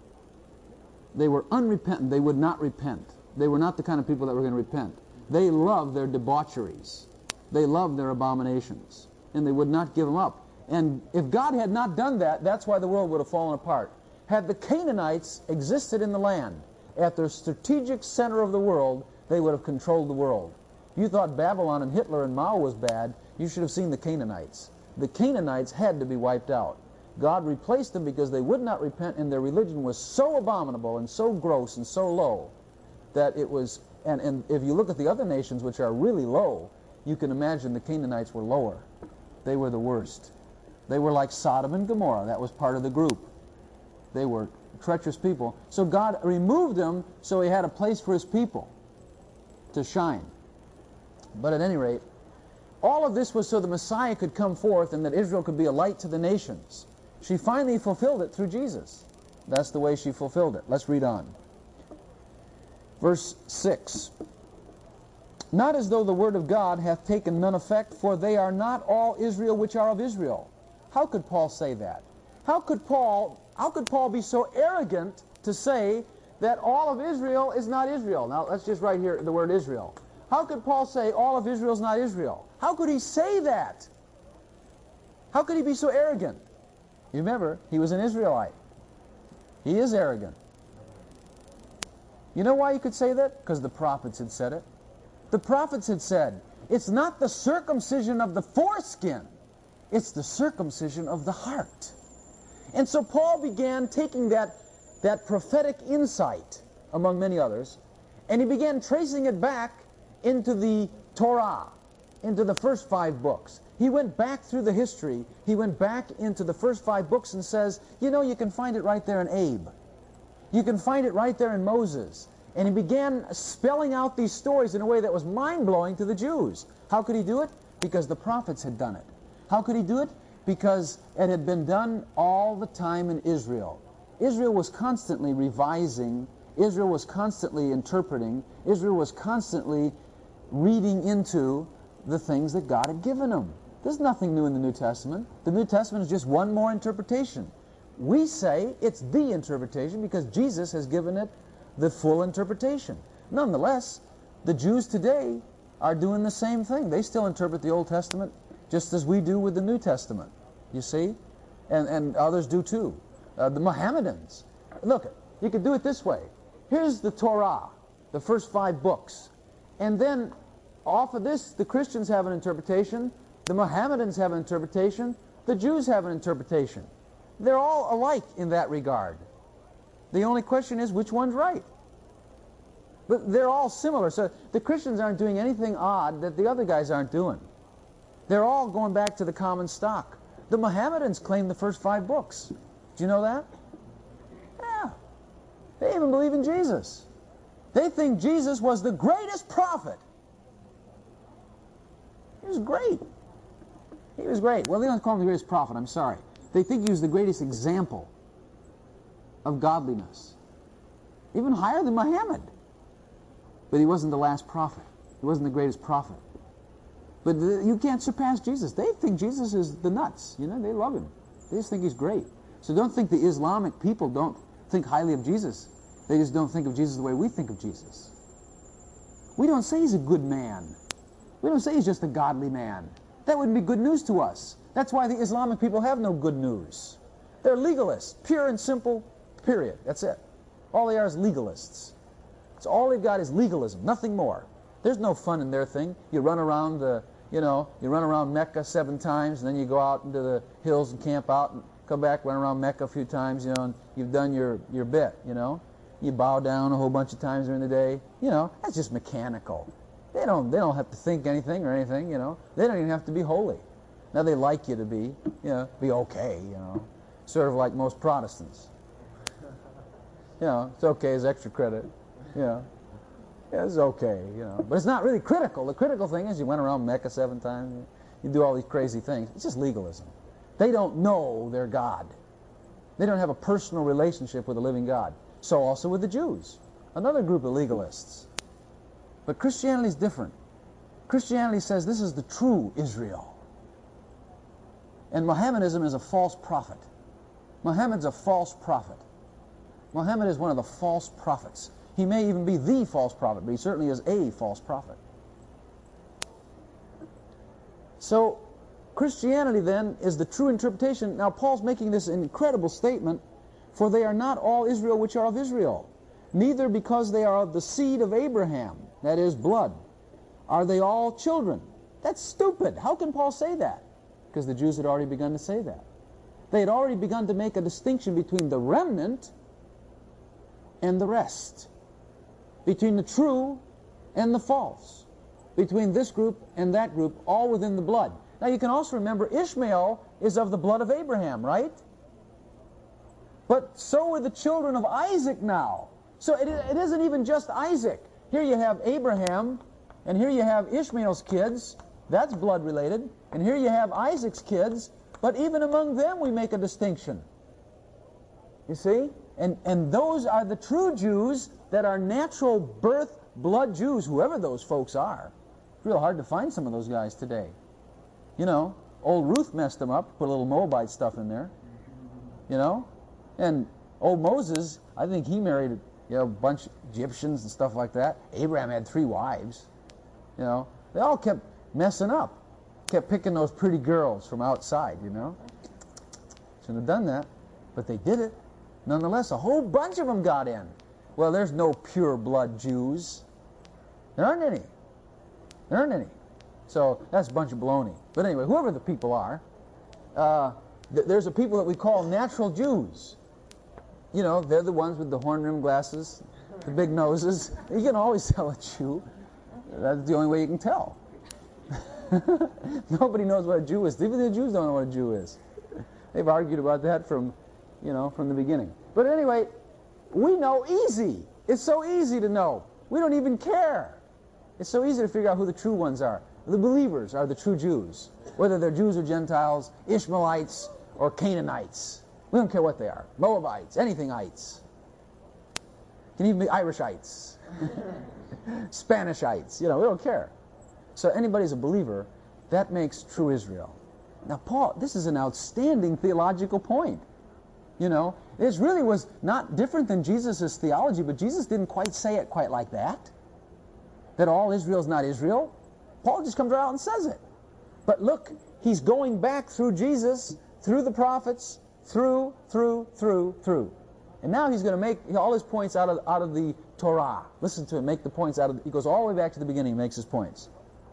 They were unrepentant. They would not repent. They were not the kind of people that were going to repent. They loved their debaucheries. They loved their abominations. And they would not give them up. And if God had not done that, that's why the world would have fallen apart. Had the Canaanites existed in the land, at their strategic center of the world, they would have controlled the world. You thought Babylon and Hitler and Mao was bad, you should have seen the Canaanites. The Canaanites had to be wiped out. God replaced them because they would not repent, and their religion was so abominable and so gross and so low that it was, and, and if you look at the other nations which are really low, you can imagine the Canaanites were lower. They were the worst. They were like Sodom and Gomorrah. That was part of the group. They were treacherous people. So God removed them so He had a place for His people to shine. But at any rate, all of this was so the Messiah could come forth and that Israel could be a light to the nations. She finally fulfilled it through Jesus. That's the way she fulfilled it. Let's read on. Verse six. Not as though the word of God hath taken none effect, for they are not all Israel which are of Israel. How could Paul say that? How could Paul, how could Paul be so arrogant to say that all of Israel is not Israel? Now, let's just write here the word Israel. How could Paul say all of Israel is not Israel? How could he say that? How could he be so arrogant? You remember, he was an Israelite. He is arrogant. You know why he could say that? Because the prophets had said it. The prophets had said, it's not the circumcision of the foreskin, it's the circumcision of the heart. And so Paul began taking that, that prophetic insight, among many others, and he began tracing it back into the Torah, into the first five books. He went back through the history. He went back into the first five books and says, you know, you can find it right there in Abe. You can find it right there in Moses. and he began spelling out these stories in a way that was mind-blowing to the Jews. How could he do it? Because the prophets had done it. How could he do it? Because it had been done all the time in Israel. Israel was constantly revising. Israel was constantly interpreting. Israel was constantly reading into the things that God had given them. There's nothing new in the New Testament. The New Testament is just one more interpretation. We say it's the interpretation because Jesus has given it the full interpretation. Nonetheless, the Jews today are doing the same thing. They still interpret the Old Testament just as we do with the New Testament, you see? And, and others do too. Uh, the Mohammedans. Look, you could do it this way. Here's the Torah, the first five books. And then off of this, the Christians have an interpretation, the Mohammedans have an interpretation, the Jews have an interpretation. They're all alike in that regard. The only question is which one's right. But they're all similar. So the Christians aren't doing anything odd that the other guys aren't doing. They're all going back to the common stock. The Mohammedans claim the first five books. Do you know that? Yeah. They even believe in Jesus. They think Jesus was the greatest prophet. He was great. He was great. Well, they don't call him the greatest prophet, I'm sorry. They think he was the greatest example of godliness. Even higher than Muhammad. But he wasn't the last prophet. He wasn't the greatest prophet. But the, you can't surpass Jesus. They think Jesus is the nuts. You know, they love him. They just think he's great. So don't think the Islamic people don't think highly of Jesus. They just don't think of Jesus the way we think of Jesus. We don't say he's a good man. We don't say he's just a godly man. That wouldn't be good news to us. That's why the Islamic people have no good news. They're legalists, pure and simple, period. That's it. All they are is legalists. It's all they've got is legalism, nothing more. There's no fun in their thing. You run around the, you know, you run around Mecca seven times, and then you go out into the hills and camp out, and come back, run around Mecca a few times, you know, and you've done your your bit, you know. You bow down a whole bunch of times during the day. You know, that's just mechanical. They don't they don't have to think anything or anything, you know. They don't even have to be holy. Now they like you to be, you know, be okay, you know, sort of like most Protestants. You know, it's okay as extra credit, you know. Yeah, it's okay, you know. But it's not really critical. The critical thing is you went around Mecca seven times, you do all these crazy things. It's just legalism. They don't know their God. They don't have a personal relationship with the living God. So also with the Jews, another group of legalists. But Christianity is different. Christianity says this is the true Israel. And Mohammedanism is a false prophet. Muhammad's a false prophet. Muhammad is one of the false prophets. He may even be the false prophet, but he certainly is a false prophet. So, Christianity then is the true interpretation. Now, Paul's making this incredible statement, for they are not all Israel which are of Israel, neither because they are of the seed of Abraham, that is, blood, are they all children. That's stupid. How can Paul say that? Because the Jews had already begun to say that. They had already begun to make a distinction between the remnant and the rest, between the true and the false, between this group and that group, all within the blood. Now you can also remember Ishmael is of the blood of Abraham, right? But so are the children of Isaac now. So it, it isn't even just Isaac. Here you have Abraham, and here you have Ishmael's kids. That's blood related. And here you have Isaac's kids. But even among them we make a distinction. You see? And, and those are the true Jews that are natural birth blood Jews, whoever those folks are. It's real hard to find some of those guys today. You know, old Ruth messed them up, put a little Moabite stuff in there. You know? And old Moses, I think he married, you know, a bunch of Egyptians and stuff like that. Abraham had three wives. You know? They all kept messing up. Kept picking those pretty girls from outside, you know? Shouldn't have done that. But they did it. Nonetheless, a whole bunch of them got in. Well, there's no pure blood Jews. There aren't any. There aren't any. So that's a bunch of baloney. But anyway, whoever the people are, uh, th there's a people that we call natural Jews. You know, they're the ones with the horn-rimmed glasses, the big noses. You can always tell a Jew. That's the only way you can tell. Nobody knows what a Jew is. Even the Jews don't know what a Jew is. They've argued about that from, you know, from the beginning. But anyway, we know easy It's so easy to know. We don't even care. It's so easy to figure out who the true ones are. The believers are the true Jews, whether they're Jews or Gentiles, Ishmaelites or Canaanites. We don't care what they are. Moabites, anythingites. Can even be Irishites, Spanishites. You know, we don't care. So anybody's a believer. That makes true Israel. Now, Paul, this is an outstanding theological point. You know, this really was not different than Jesus' theology, but Jesus didn't quite say it quite like that. That all Israel is not Israel. Paul just comes right out and says it. But look, he's going back through Jesus, through the prophets, through, through, through, through. And now he's going to make all his points out of, out of the Torah. Listen to him make the points out of, he goes all the way back to the beginning and makes his points.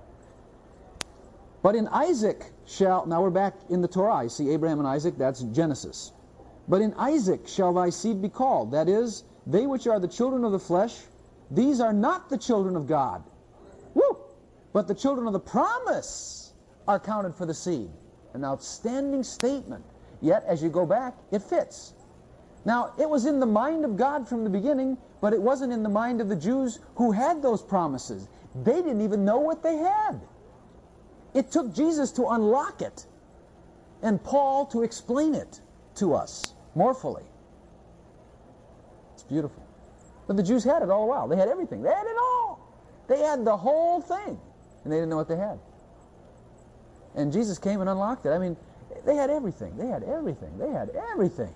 But in Isaac shall, now we're back in the Torah. You see Abraham and Isaac, that's Genesis. But in Isaac shall thy seed be called. That is, they which are the children of the flesh, these are not the children of God. Woo! But the children of the promise are counted for the seed. An outstanding statement. Yet, as you go back, it fits. Now, it was in the mind of God from the beginning, but it wasn't in the mind of the Jews who had those promises. They didn't even know what they had. It took Jesus to unlock it, and Paul to explain it to us more fully. It's beautiful. But the Jews had it all the while. They had everything. They had it all. They had the whole thing, and they didn't know what they had. And Jesus came and unlocked it. I mean, they had everything. They had everything. They had everything.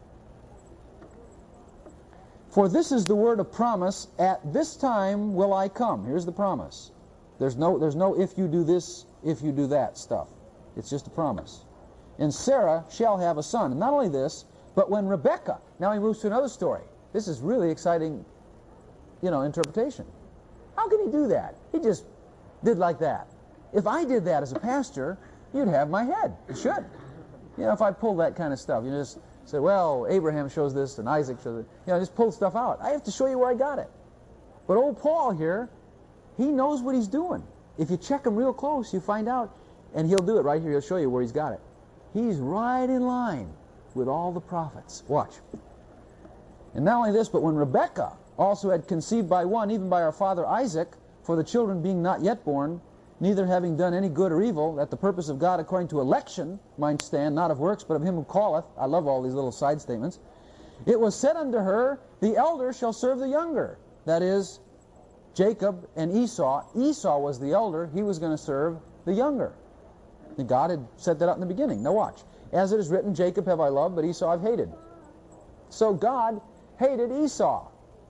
For this is the word of promise, at this time will I come. Here's the promise. There's no, there's no if you do this, if you do that stuff. It's just a promise. And Sarah shall have a son. And not only this, but when Rebekah, now he moves to another story. This is really exciting, you know, interpretation. How can he do that? He just did like that. If I did that as a pastor, you'd have my head. You should. You know, if I pull that kind of stuff, you know, just say, well, Abraham shows this and Isaac shows it. You know, just pull stuff out. I have to show you where I got it. But old Paul here, he knows what he's doing. If you check him real close, you find out, and he'll do it right here. He'll show you where he's got it. He's right in line with all the prophets. Watch. And not only this, but when Rebekah also had conceived by one, even by our father Isaac, for the children being not yet born, neither having done any good or evil, that the purpose of God according to election might stand, not of works, but of him who calleth. I love all these little side statements. It was said unto her, the elder shall serve the younger. That is, Jacob and Esau. Esau was the elder. He was going to serve the younger. And God had set that up in the beginning. Now watch. As it is written, Jacob have I loved, but Esau I've hated. So God hated Esau.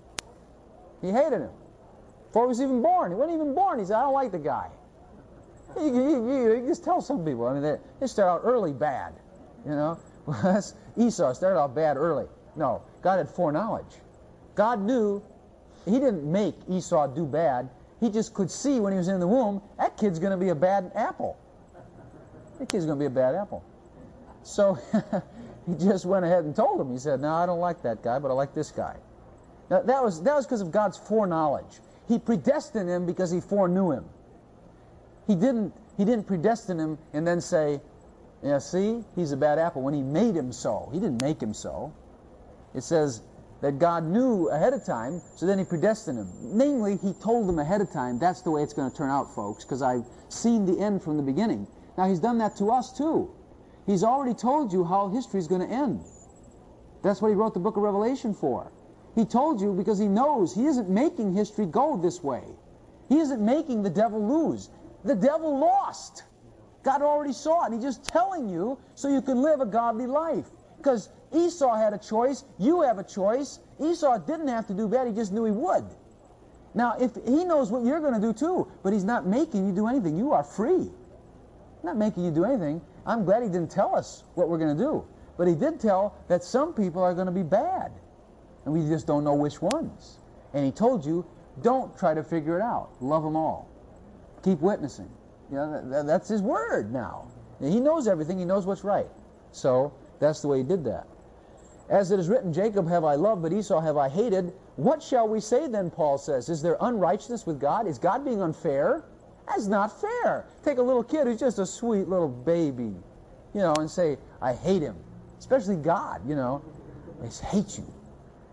He hated him. Before he was even born. He wasn't even born. He said, I don't like the guy. You, you, you, you just tell some people. I mean, they, they start out early bad. You know? Well, that's, Esau started out bad early. No. God had foreknowledge. God knew. He didn't make Esau do bad. He just could see when he was in the womb, that kid's going to be a bad apple. That kid's going to be a bad apple. So he just went ahead and told him. He said, no, I don't like that guy, but I like this guy. Now, that was that was because of God's foreknowledge. He predestined him because he foreknew him. He didn't, he didn't predestine him and then say, yeah, see, he's a bad apple, when he made him so. He didn't make him so. It says that God knew ahead of time, so then he predestined him. Namely, he told them ahead of time, that's the way it's going to turn out, folks, because I've seen the end from the beginning. Now, he's done that to us, too. He's already told you how history is going to end. That's what he wrote the book of Revelation for. He told you because he knows he isn't making history go this way. He isn't making the devil lose. The devil lost. God already saw it, and he's just telling you so you can live a godly life. Because Esau had a choice, you have a choice. Esau didn't have to do bad, he just knew he would. Now, if he knows what you're going to do too, but he's not making you do anything. You are free. He's not making you do anything. I'm glad he didn't tell us what we're going to do. But he did tell that some people are going to be bad. And we just don't know which ones. And he told you, don't try to figure it out. Love them all. Keep witnessing. You know, that, that's his word now. He knows everything. He knows what's right. So that's the way he did that. As it is written, Jacob have I loved, but Esau have I hated. What shall we say then, Paul says? Is there unrighteousness with God? Is God being unfair? That's not fair. Take a little kid who's just a sweet little baby, you know, and say, I hate him. Especially God, you know. He hate you.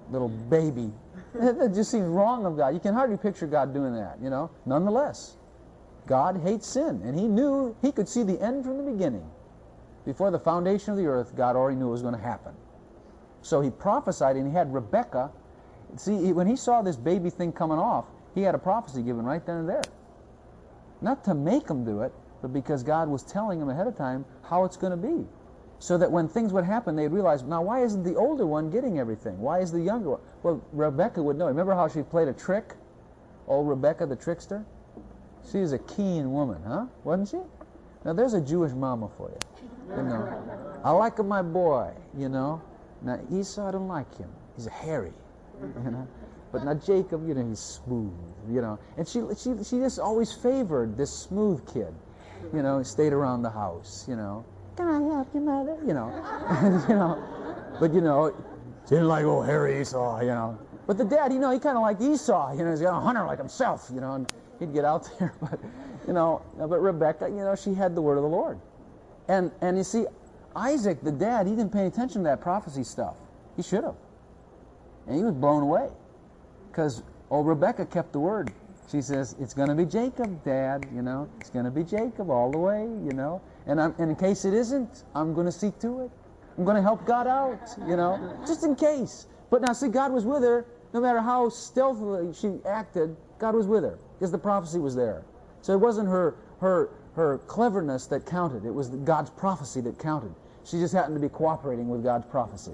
little baby. It just seems wrong of God. You can hardly picture God doing that, you know. Nonetheless, God hates sin, and he knew, he could see the end from the beginning. Before the foundation of the earth, God already knew it was going to happen. So he prophesied, and he had Rebekah. See, he, when he saw this baby thing coming off, he had a prophecy given right then and there. Not to make him do it, but because God was telling him ahead of time how it's going to be. So that when things would happen, they'd realize, now why isn't the older one getting everything? Why is the younger one? Well, Rebekah would know. Remember how she played a trick? Old Rebekah the trickster? She was a keen woman, huh? Wasn't she? Now there's a Jewish mama for you. You know, I like my boy, you know. Now Esau, I don't like him. He's a hairy, you know. But now Jacob, you know, he's smooth, you know. And she she she just always favored this smooth kid. You know, he stayed around the house, you know. Can I help you, mother? You know. you know. But you know, she didn't like old hairy Esau, you know. But the dad, you know, he kinda liked Esau, you know, he's got a hunter like himself, you know, and he'd get out there, but you know, but Rebekah, you know, she had the word of the Lord. And and you see, Isaac, the dad, he didn't pay attention to that prophecy stuff. He should have. And he was blown away. Because old Rebekah kept the word. She says, it's going to be Jacob, Dad, you know. It's going to be Jacob all the way, you know. And, I'm, and in case it isn't, I'm going to see to it. I'm going to help God out, you know. Just in case. But now, see, God was with her. No matter how stealthily she acted, God was with her. Because the prophecy was there. So it wasn't her, her, her cleverness that counted. It was God's prophecy that counted. She just happened to be cooperating with God's prophecy.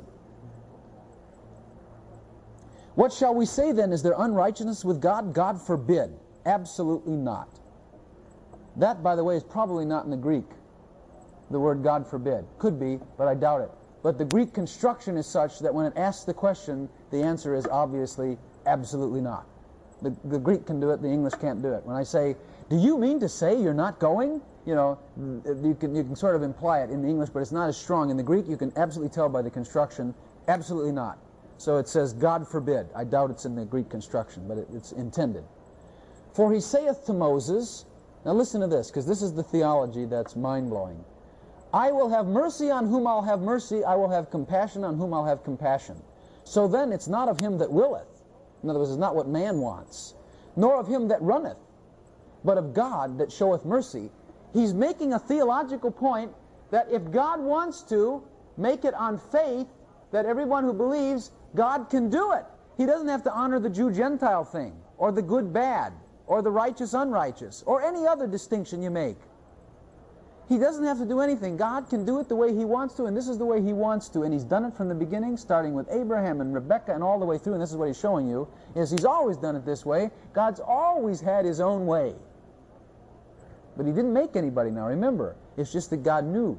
What shall we say then? Is there unrighteousness with God? God forbid. Absolutely not. That, by the way, is probably not in the Greek. The word God forbid. Could be, but I doubt it. But the Greek construction is such that when it asks the question, the answer is obviously absolutely not. The, the Greek can do it, the English can't do it. When I say, do you mean to say you're not going? You know, you can, you can sort of imply it in the English, but it's not as strong. In the Greek, you can absolutely tell by the construction, absolutely not. So it says, God forbid. I doubt it's in the Greek construction, but it, it's intended. For he saith to Moses, now listen to this, because this is the theology that's mind-blowing. I will have mercy on whom I'll have mercy. I will have compassion on whom I'll have compassion. So then it's not of him that willeth. In other words, it's not what man wants. Nor of him that runneth, but of God that showeth mercy. He's making a theological point that if God wants to make it on faith, that everyone who believes, God can do it. He doesn't have to honor the Jew-Gentile thing, or the good-bad, or the righteous-unrighteous, or any other distinction you make. He doesn't have to do anything. God can do it the way He wants to, and this is the way He wants to. And He's done it from the beginning, starting with Abraham and Rebekah and all the way through, and this is what He's showing you, is He's always done it this way. God's always had His own way. But He didn't make anybody now. Remember, it's just that God knew.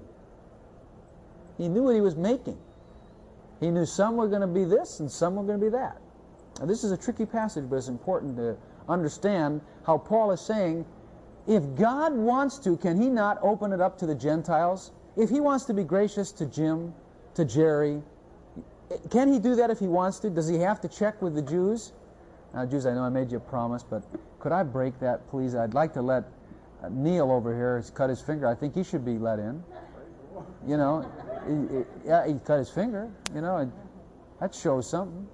He knew what He was making. He knew some were going to be this and some were going to be that. Now, this is a tricky passage, but it's important to understand how Paul is saying, if God wants to, can He not open it up to the Gentiles? If He wants to be gracious to Jim, to Jerry, can He do that if He wants to? Does He have to check with the Jews? Now, Jews, I know I made you a promise, but could I break that, please? I'd like to let uh, Neil over here cut his finger. I think he should be let in. You know, he, he, yeah, he cut his finger. You know, and that shows something.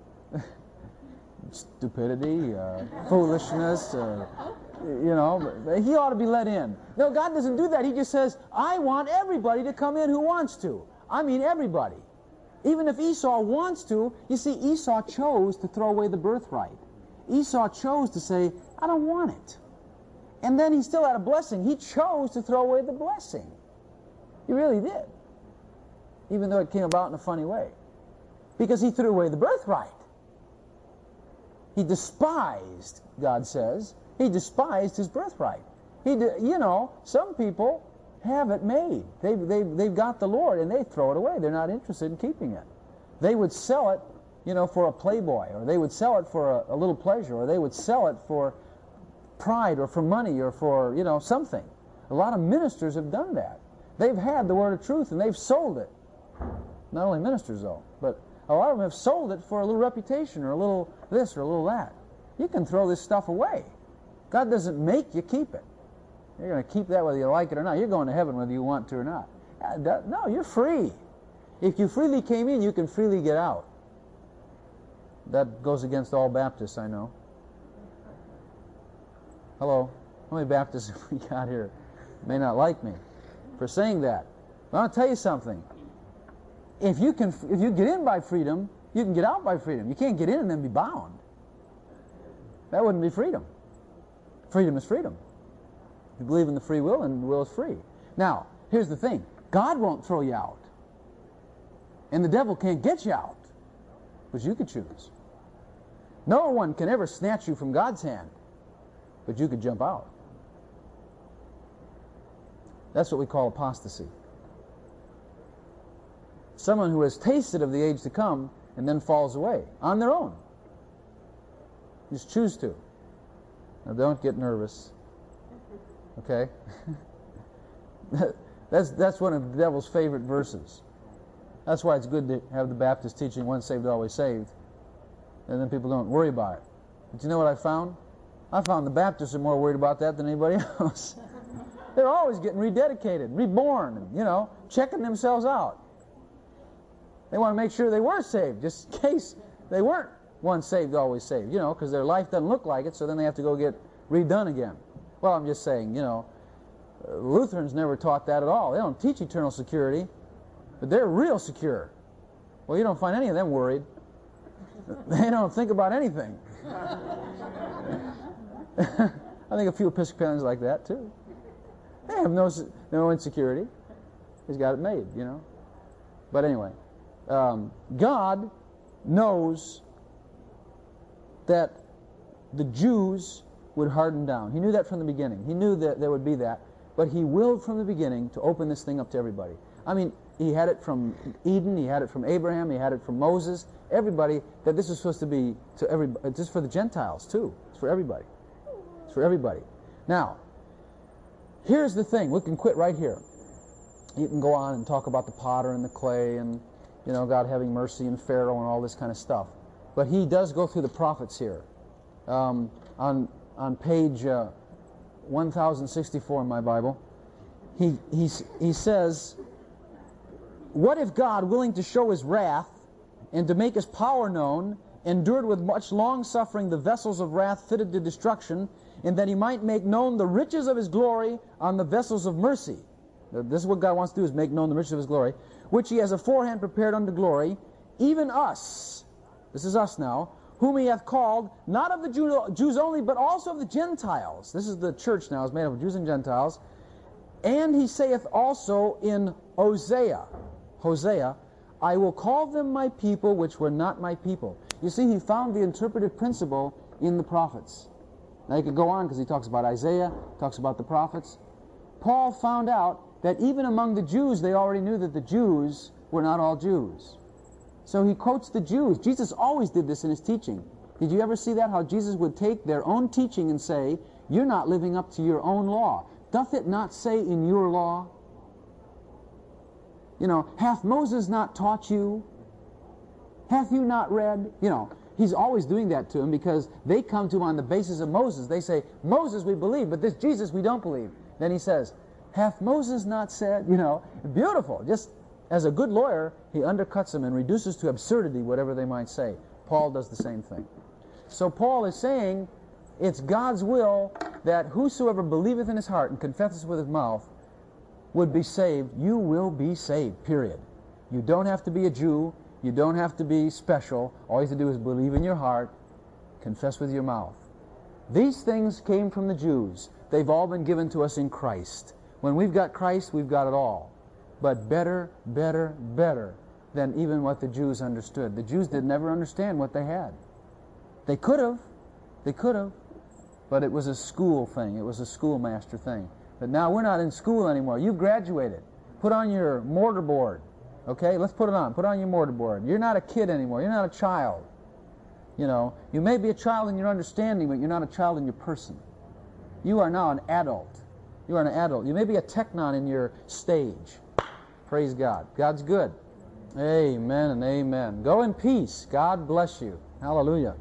Stupidity, uh, foolishness, uh, you know, but he ought to be let in. No, God doesn't do that. He just says, I want everybody to come in who wants to. I mean everybody. Even if Esau wants to, you see, Esau chose to throw away the birthright. Esau chose to say, I don't want it. And then he still had a blessing. He chose to throw away the blessing. He really did. Even though it came about in a funny way. Because he threw away the birthright. He despised, God says, he despised his birthright. He, you know, some people have it made. They've, they've, they've got the Lord and they throw it away. They're not interested in keeping it. They would sell it, you know, for a playboy, or they would sell it for a, a little pleasure, or they would sell it for pride or for money or for, you know, something. A lot of ministers have done that. They've had the word of truth and they've sold it. Not only ministers, though, but a lot of them have sold it for a little reputation or a little this or a little that. You can throw this stuff away. God doesn't make you keep it. You're going to keep that whether you like it or not. You're going to heaven whether you want to or not. No, you're free. If you freely came in, you can freely get out. That goes against all Baptists, I know. Hello? How many Baptists have we got here? May not like me for saying that. But I'll tell you something. If you can, if you get in by freedom, you can get out by freedom. You can't get in and then be bound. That wouldn't be freedom. Freedom is freedom. You believe in the free will, and the will is free. Now, here's the thing. God won't throw you out. And the devil can't get you out. But you could choose. No one can ever snatch you from God's hand. But you could jump out. That's what we call apostasy. Someone who has tasted of the age to come and then falls away on their own. Just choose to. Now don't get nervous. Okay? that's, that's one of the devil's favorite verses. That's why it's good to have the Baptist teaching once saved, always saved. And then people don't worry about it. But you know what I found? I found the Baptists are more worried about that than anybody else. They're always getting rededicated, reborn, and, you know, checking themselves out. They want to make sure they were saved, just in case they weren't once saved, always saved, you know, because their life doesn't look like it, so then they have to go get redone again. Well, I'm just saying, you know, Lutherans never taught that at all. They don't teach eternal security, but they're real secure. Well, you don't find any of them worried. They don't think about anything. I think a few Episcopalians like that, too. They have no, no insecurity. He's got it made, you know. But anyway, um, God knows that the Jews would harden down. He knew that from the beginning. He knew that there would be that. But He willed from the beginning to open this thing up to everybody. I mean, He had it from Eden. He had it from Abraham. He had it from Moses. Everybody, that this was supposed to be to everybody. Just for the Gentiles, too. It's for everybody. It's for everybody. Now, here's the thing. We can quit right here. You can go on and talk about the potter and the clay and, you know, God having mercy and Pharaoh and all this kind of stuff. But he does go through the prophets here. Um, on on page uh, one thousand sixty-four in my Bible, he, he, he says, "What if God, willing to show His wrath and to make His power known, endured with much long-suffering the vessels of wrath fitted to destruction, and that He might make known the riches of His glory on the vessels of mercy." This is what God wants to do, is make known the riches of His glory, "which He has aforehand prepared unto glory, even us," this is us now, "whom He hath called, not of the Jew, Jews only, but also of the Gentiles." This is the church now, is made up of Jews and Gentiles. "And He saith also in Hosea, Hosea, I will call them my people, which were not my people." You see, He found the interpretive principle in the prophets. Now you could go on, because he talks about Isaiah, talks about the prophets. Paul found out that even among the Jews, they already knew that the Jews were not all Jews. So he quotes the Jews. Jesus always did this in His teaching. Did you ever see that? How Jesus would take their own teaching and say, "You're not living up to your own law. Doth it not say in your law? You know, hath Moses not taught you? Hath you not read?" You know, He's always doing that to them because they come to Him on the basis of Moses. They say, "Moses we believe, but this Jesus we don't believe." Then He says, "Hath Moses not said?" You know, beautiful. Just as a good lawyer, he undercuts them and reduces to absurdity whatever they might say. Paul does the same thing. So Paul is saying it's God's will that whosoever believeth in his heart and confesseth with his mouth would be saved. You will be saved, period. You don't have to be a Jew. You don't have to be special. All you have to do is believe in your heart, confess with your mouth. These things came from the Jews. They've all been given to us in Christ. When we've got Christ, we've got it all. But better, better, better than even what the Jews understood. The Jews did never understand what they had. They could have. They could have. But it was a school thing. It was a schoolmaster thing. But now we're not in school anymore. You graduated. Put on your mortarboard. Okay? Let's put it on. Put on your mortarboard. You're not a kid anymore. You're not a child. You know, you may be a child in your understanding, but you're not a child in your person. You are now an adult. You are an adult. You may be a teknon in your stage. Praise God. God's good. Amen and amen. Go in peace. God bless you. Hallelujah.